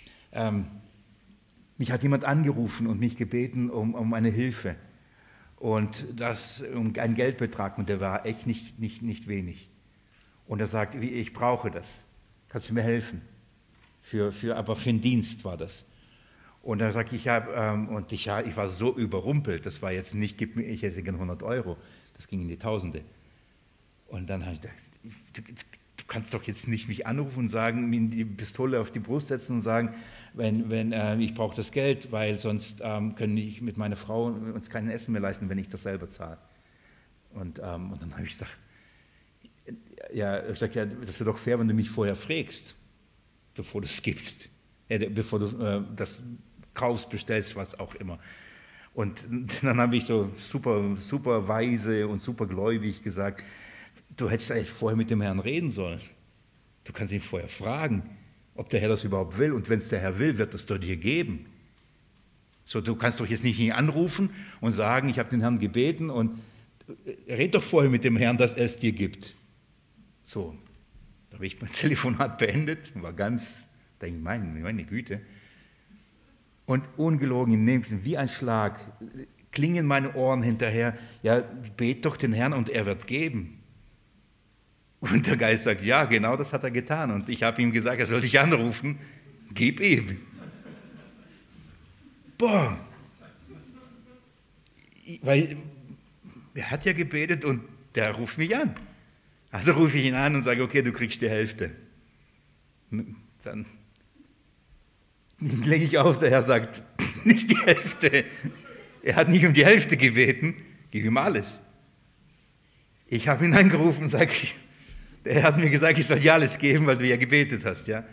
Mich hat jemand angerufen und mich gebeten um eine Hilfe. Und das um einen Geldbetrag. Und der war echt nicht wenig. Und er sagt, ich brauche das. Kannst du mir helfen? Aber für einen Dienst war das. Und dann sage ich, ich war so überrumpelt, das war jetzt nicht, ich hätte gerne 100 Euro, das ging in die Tausende. Und dann habe ich gedacht, du kannst doch jetzt nicht mich anrufen und sagen, mir die Pistole auf die Brust setzen und sagen, wenn ich brauche das Geld, weil sonst können ich mit meiner Frau uns kein Essen mehr leisten, wenn ich das selber zahle. Und dann habe ich gesagt, das wäre doch fair, wenn du mich vorher fragst, bevor du es gibst, bevor du das kaufst, bestellst, was auch immer. Und dann habe ich so super weise und super gläubig gesagt, du hättest eigentlich vorher mit dem Herrn reden sollen. Du kannst ihn vorher fragen, ob der Herr das überhaupt will. Und wenn es der Herr will, wird es doch dir geben. So, du kannst doch jetzt nicht ihn anrufen und sagen, ich habe den Herrn gebeten und red doch vorher mit dem Herrn, dass er es dir gibt. So, da habe ich mein Telefonat beendet, war ganz, denke ich, meine Güte. Und ungelogen im Nächsten, wie ein Schlag, klingen meine Ohren hinterher, ja, bet doch den Herrn und er wird geben. Und der Geist sagt, ja, genau das hat er getan. Und ich habe ihm gesagt, er soll dich anrufen, gib ihm. Boah. Weil er hat ja gebetet und der ruft mich an. Also rufe ich ihn an und sage, okay, du kriegst die Hälfte. Dann lege ich auf, der Herr sagt, nicht die Hälfte. Er hat nicht um die Hälfte gebeten, gib ihm alles. Ich habe ihn angerufen und sage, der Herr hat mir gesagt, ich soll dir alles geben, weil du ja gebetet hast. Ja?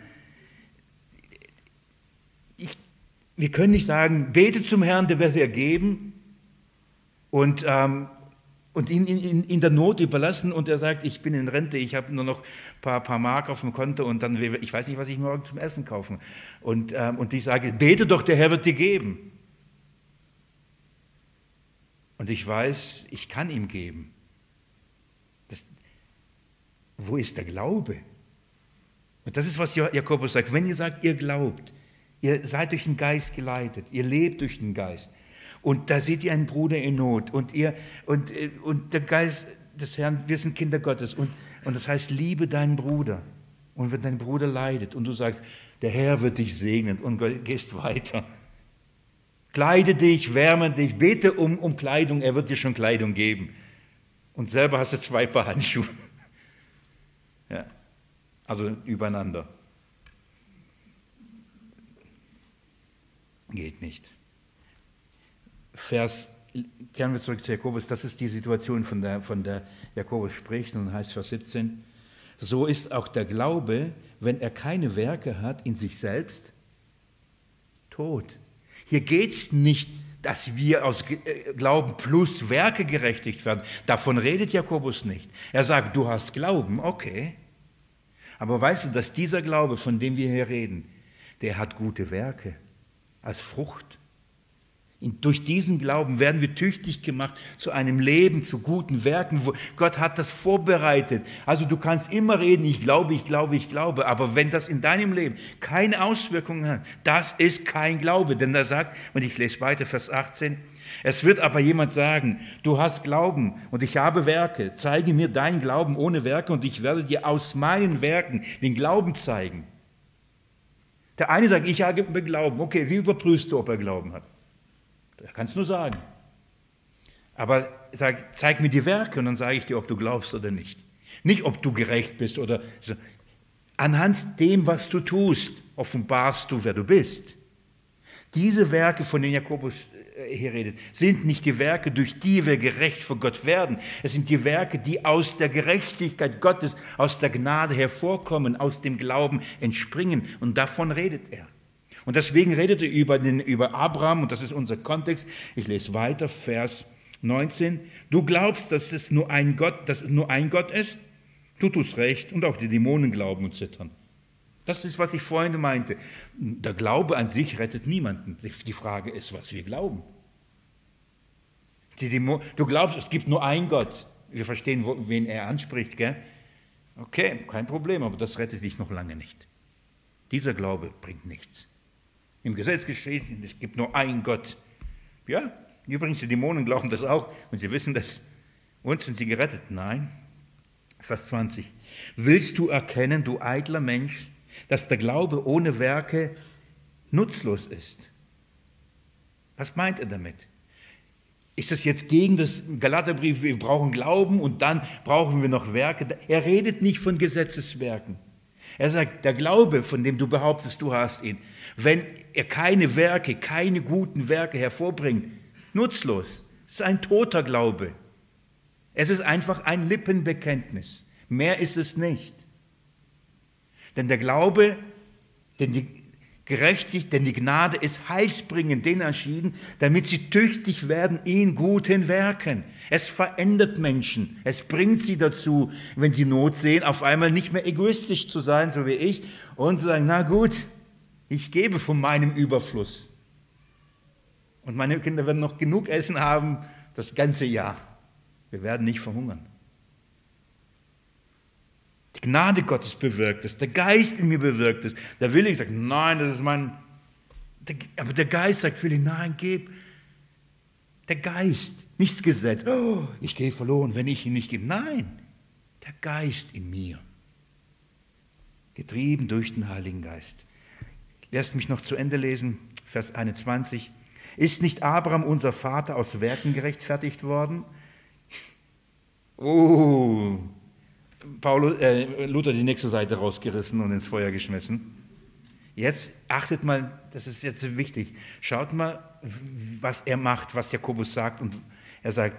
Wir können nicht sagen, bete zum Herrn, der wird dir geben und ihn in der Not überlassen und er sagt, ich bin in Rente, ich habe nur noch ein paar Mark auf dem Konto und dann, ich weiß nicht, was ich morgen zum Essen kaufe. Und ich sage, bete doch, der Herr wird dir geben. Und ich weiß, ich kann ihm geben. Wo ist der Glaube? Und das ist, was Jakobus sagt. Wenn ihr sagt, ihr glaubt, ihr seid durch den Geist geleitet, ihr lebt durch den Geist und da seht ihr einen Bruder in Not und der Geist des Herrn, wir sind Kinder Gottes und das heißt, liebe deinen Bruder. Und wenn dein Bruder leidet und du sagst, der Herr wird dich segnen und gehst weiter. Kleide dich, wärme dich, bete um Kleidung, er wird dir schon Kleidung geben. Und selber hast du 2 Paar Handschuhe. Ja, also übereinander. Geht nicht. Kehren wir zurück zu Jakobus, das ist die Situation, von der Jakobus spricht, und heißt Vers 17, so ist auch der Glaube, wenn er keine Werke hat in sich selbst, tot. Hier geht es nicht, dass wir aus Glauben plus Werke gerechtigt werden. Davon redet Jakobus nicht. Er sagt, du hast Glauben, okay. Aber weißt du, dass dieser Glaube, von dem wir hier reden, der hat gute Werke als Frucht. Durch diesen Glauben werden wir tüchtig gemacht zu einem Leben, zu guten Werken. Gott hat das vorbereitet. Also du kannst immer reden, ich glaube, ich glaube, ich glaube. Aber wenn das in deinem Leben keine Auswirkungen hat, das ist kein Glaube. Denn er sagt, und ich lese weiter, Vers 18, es wird aber jemand sagen, du hast Glauben und ich habe Werke. Zeige mir deinen Glauben ohne Werke und ich werde dir aus meinen Werken den Glauben zeigen. Der eine sagt, ich habe Glauben. Okay, wie überprüfst du, ob er Glauben hat? Das kannst du nur sagen. Aber zeig mir die Werke und dann sage ich dir, ob du glaubst oder nicht. Nicht, ob du gerecht bist oder so. Anhand dem, was du tust, offenbarst du, wer du bist. Diese Werke, von denen Jakobus hier redet, sind nicht die Werke, durch die wir gerecht vor Gott werden. Es sind die Werke, die aus der Gerechtigkeit Gottes, aus der Gnade hervorkommen, aus dem Glauben entspringen. Und davon redet er. Und deswegen redet er über Abraham, und das ist unser Kontext. Ich lese weiter, Vers 19. Du glaubst, dass es nur ein Gott ist? Du tust recht, und auch die Dämonen glauben und zittern. Das ist, was ich vorhin meinte. Der Glaube an sich rettet niemanden. Die Frage ist, was wir glauben. Du glaubst, es gibt nur einen Gott. Wir verstehen, wen er anspricht, gell? Okay, kein Problem, aber das rettet dich noch lange nicht. Dieser Glaube bringt nichts. Im Gesetz geschrieben, es gibt nur einen Gott. Ja, übrigens, die Dämonen glauben das auch, und sie wissen das. Und sind sie gerettet? Nein. Vers 20. Willst du erkennen, du eitler Mensch, dass der Glaube ohne Werke nutzlos ist? Was meint er damit? Ist das jetzt gegen das Galaterbrief, wir brauchen Glauben und dann brauchen wir noch Werke? Er redet nicht von Gesetzeswerken. Er sagt, der Glaube, von dem du behauptest, du hast ihn, wenn er keine Werke, keine guten Werke hervorbringt, nutzlos. Es ist ein toter Glaube. Es ist einfach ein Lippenbekenntnis. Mehr ist es nicht. Denn der Glaube, denn die Gnade ist heilsbringend, denen erschienen, damit sie tüchtig werden in guten Werken. Es verändert Menschen. Es bringt sie dazu, wenn sie Not sehen, auf einmal nicht mehr egoistisch zu sein, so wie ich, und zu sagen, na gut, ich gebe von meinem Überfluss. Und meine Kinder werden noch genug Essen haben, das ganze Jahr. Wir werden nicht verhungern. Die Gnade Gottes bewirkt es, der Geist in mir bewirkt es. Der Wille sagt, nein, das ist aber der Geist sagt, Wille, nein, gib. Der Geist, nicht das Gesetz. Oh, ich gehe verloren, wenn ich ihn nicht gebe. Nein, der Geist in mir. Getrieben durch den Heiligen Geist. Lasst mich noch zu Ende lesen, Vers 21. Ist nicht Abraham, unser Vater, aus Werken gerechtfertigt worden? Oh, Luther die nächste Seite rausgerissen und ins Feuer geschmissen. Jetzt achtet mal, das ist jetzt wichtig, schaut mal, was er macht, was Jakobus sagt. Und er sagt,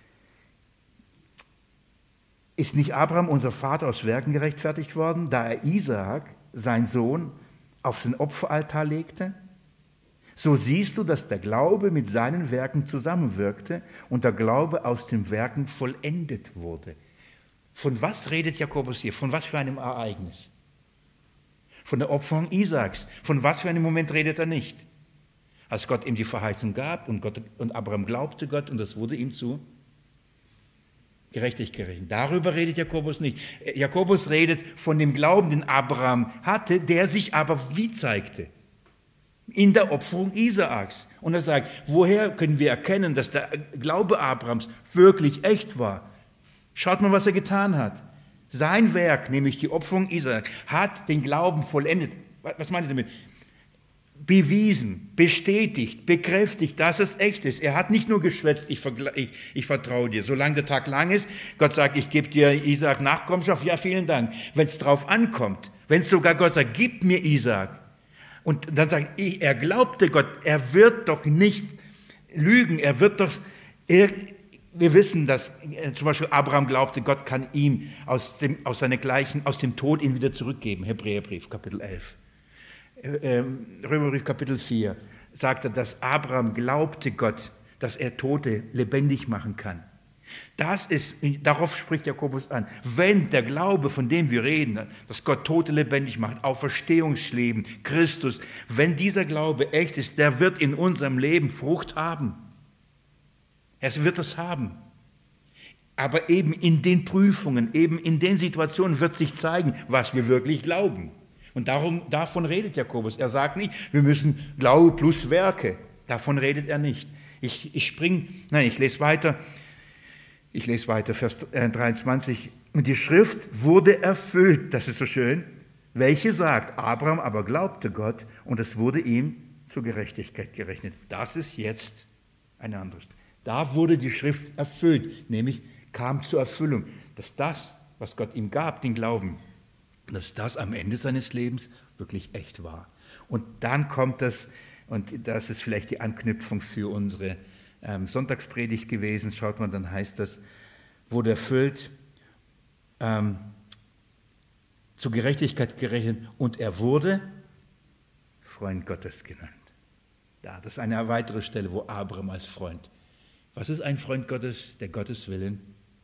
ist nicht Abraham, unser Vater, aus Werken gerechtfertigt worden, da er Isaak, sein Sohn, auf den Opferaltar legte? So siehst du, dass der Glaube mit seinen Werken zusammenwirkte und der Glaube aus den Werken vollendet wurde. Von was redet Jakobus hier? Von was für einem Ereignis? Von der Opferung Isaaks. Von was für einem Moment redet er nicht? Als Gott ihm die Verheißung gab und Abraham glaubte Gott und das wurde ihm zu gerechtig gerechnet. Darüber redet Jakobus nicht. Jakobus redet von dem Glauben, den Abraham hatte, der sich aber wie zeigte? In der Opferung Isaaks. Und er sagt, woher können wir erkennen, dass der Glaube Abrahams wirklich echt war? Schaut mal, was er getan hat. Sein Werk, nämlich die Opferung Isaak, hat den Glauben vollendet. Was meint ihr damit? Bewiesen, bestätigt, bekräftigt, dass es echt ist. Er hat nicht nur geschwätzt, ich vertraue dir. Solange der Tag lang ist, Gott sagt, ich gebe dir Isaak Nachkommenschaft, ja, vielen Dank. Wenn es drauf ankommt, wenn es sogar Gott sagt, gib mir Isaak. Und dann sagt er glaubte Gott, er wird doch nicht lügen, er wird doch... Wir wissen, dass zum Beispiel Abraham glaubte, Gott kann ihm aus dem Tod ihn wieder zurückgeben. Hebräerbrief, Kapitel 11. Römerbrief, Kapitel 4 sagt er, dass Abraham glaubte Gott, dass er Tote lebendig machen kann. Darauf spricht Jakobus an. Wenn der Glaube, von dem wir reden, dass Gott Tote lebendig macht, Auferstehungsleben, Christus, wenn dieser Glaube echt ist, der wird in unserem Leben Frucht haben. Er wird es haben. Aber eben in den Prüfungen, eben in den Situationen wird sich zeigen, was wir wirklich glauben. Und davon redet Jakobus. Er sagt nicht, wir müssen Glaube plus Werke. Davon redet er nicht. Ich lese weiter. Ich lese weiter, Vers 23. Und die Schrift wurde erfüllt, das ist so schön, welche sagt, Abraham aber glaubte Gott und es wurde ihm zur Gerechtigkeit gerechnet. Das ist jetzt ein anderes. Da wurde die Schrift erfüllt, nämlich kam zur Erfüllung, dass das, was Gott ihm gab, den Glauben, dass das am Ende seines Lebens wirklich echt war. Und dann kommt das, und das ist vielleicht die Anknüpfung für unsere Sonntagspredigt gewesen, schaut mal, dann heißt das, wurde erfüllt, zur Gerechtigkeit gerechnet und er wurde Freund Gottes genannt. Ja, das ist eine weitere Stelle, wo Abraham als Freund. Was ist ein Freund Gottes, der Gottes Willen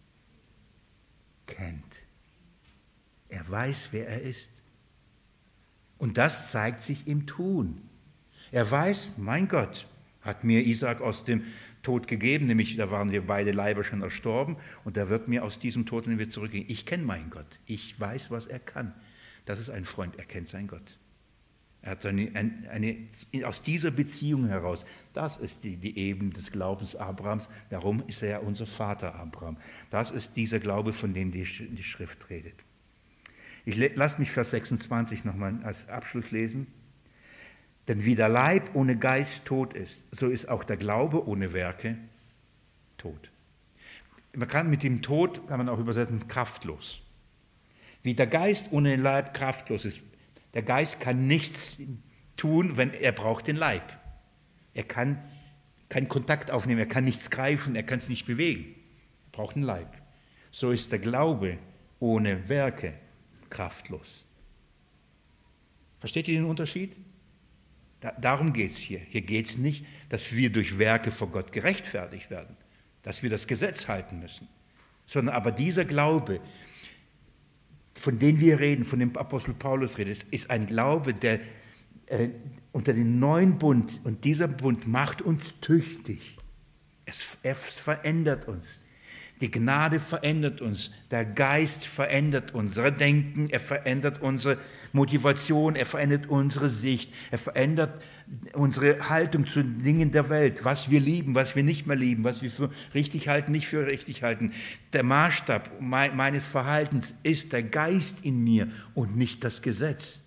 kennt? Er weiß, wer er ist. Und das zeigt sich im Tun. Er weiß, mein Gott hat mir Isaak aus dem Tod gegeben, nämlich da waren wir beide Leiber schon erstorben und er wird mir aus diesem Tod wieder zurückgehen. Ich kenne meinen Gott. Ich weiß, was er kann. Das ist ein Freund, er kennt seinen Gott. Er hat aus dieser Beziehung heraus, das ist die Ebene des Glaubens Abrahams, darum ist er ja unser Vater Abraham. Das ist dieser Glaube, von dem die Schrift redet. Lasst mich Vers 26 nochmal als Abschluss lesen. Denn wie der Leib ohne Geist tot ist, so ist auch der Glaube ohne Werke tot. Mit dem Tod kann man auch übersetzen, kraftlos. Wie der Geist ohne den Leib kraftlos ist. Der Geist kann nichts tun, wenn er braucht den Leib. Er kann keinen Kontakt aufnehmen, er kann nichts greifen, er kann es nicht bewegen. Er braucht einen Leib. So ist der Glaube ohne Werke kraftlos. Versteht ihr den Unterschied? Darum geht es hier. Hier geht es nicht, dass wir durch Werke vor Gott gerechtfertigt werden, dass wir das Gesetz halten müssen, sondern aber dieser Glaube, von dem wir reden, von dem Apostel Paulus redet, ist ein Glaube, der unter den neuen Bund, und dieser Bund macht uns tüchtig. Es verändert uns. Die Gnade verändert uns, der Geist verändert unser Denken, er verändert unsere Motivation, er verändert unsere Sicht, er verändert unsere Haltung zu den Dingen der Welt, was wir lieben, was wir nicht mehr lieben, was wir für richtig halten, nicht für richtig halten. Der Maßstab meines Verhaltens ist der Geist in mir und nicht das Gesetz.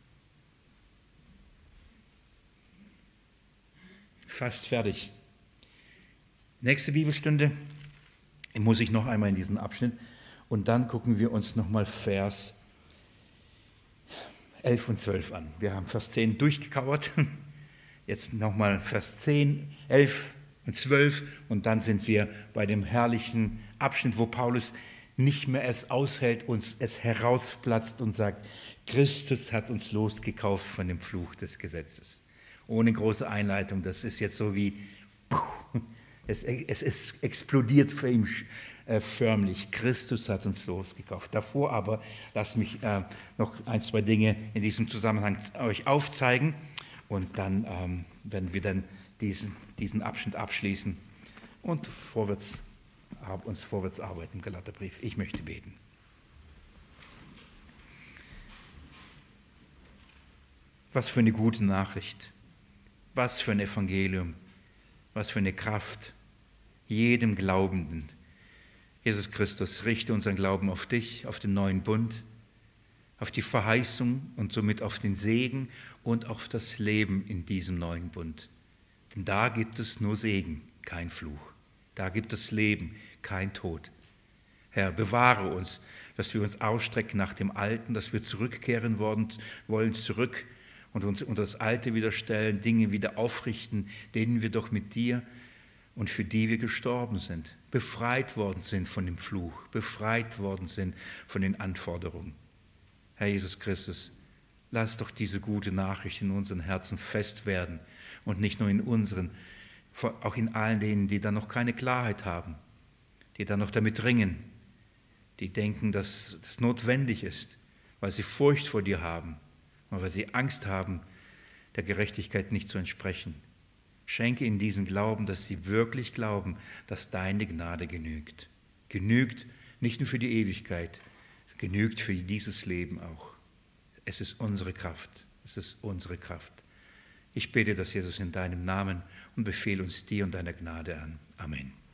Fast fertig. Nächste Bibelstunde muss ich noch einmal in diesen Abschnitt und dann gucken wir uns nochmal Vers 11 und 12 an. Wir haben Vers 10 durchgekauert, jetzt nochmal Vers 10, 11 und 12 und dann sind wir bei dem herrlichen Abschnitt, wo Paulus nicht mehr es aushält, uns es herausplatzt und sagt, Christus hat uns losgekauft von dem Fluch des Gesetzes. Ohne große Einleitung, das ist jetzt so wie... Es explodiert für ihn förmlich. Christus hat uns losgekauft. Davor aber, lasst mich noch ein, zwei Dinge in diesem Zusammenhang euch aufzeigen und dann werden wir dann diesen Abschnitt abschließen und uns vorwärts arbeiten im Galaterbrief. Ich möchte beten. Was für eine gute Nachricht. Was für ein Evangelium. Was für eine Kraft jedem Glaubenden Jesus Christus, richte unseren Glauben auf dich, auf den neuen Bund, auf die Verheißung und somit auf den Segen und auf das Leben in diesem neuen Bund. Denn da gibt es nur Segen, kein Fluch. Da gibt es Leben, kein Tod. Herr, bewahre uns, dass wir uns ausstrecken nach dem Alten, dass wir zurückkehren wollen, zurück und uns unter das Alte wieder stellen, Dinge wieder aufrichten, denen wir doch mit dir und für die wir gestorben sind, befreit worden sind von dem Fluch, befreit worden sind von den Anforderungen. Herr Jesus Christus, lass doch diese gute Nachricht in unseren Herzen fest werden und nicht nur in unseren, auch in allen denen, die da noch keine Klarheit haben, die da noch damit ringen, die denken, dass das notwendig ist, weil sie Furcht vor dir haben und weil sie Angst haben, der Gerechtigkeit nicht zu entsprechen. Schenke ihnen diesen Glauben, dass sie wirklich glauben, dass deine Gnade genügt. Genügt nicht nur für die Ewigkeit, es genügt für dieses Leben auch. Es ist unsere Kraft, es ist unsere Kraft. Ich bete das, Jesus, in deinem Namen und befehle uns dir und deiner Gnade an. Amen.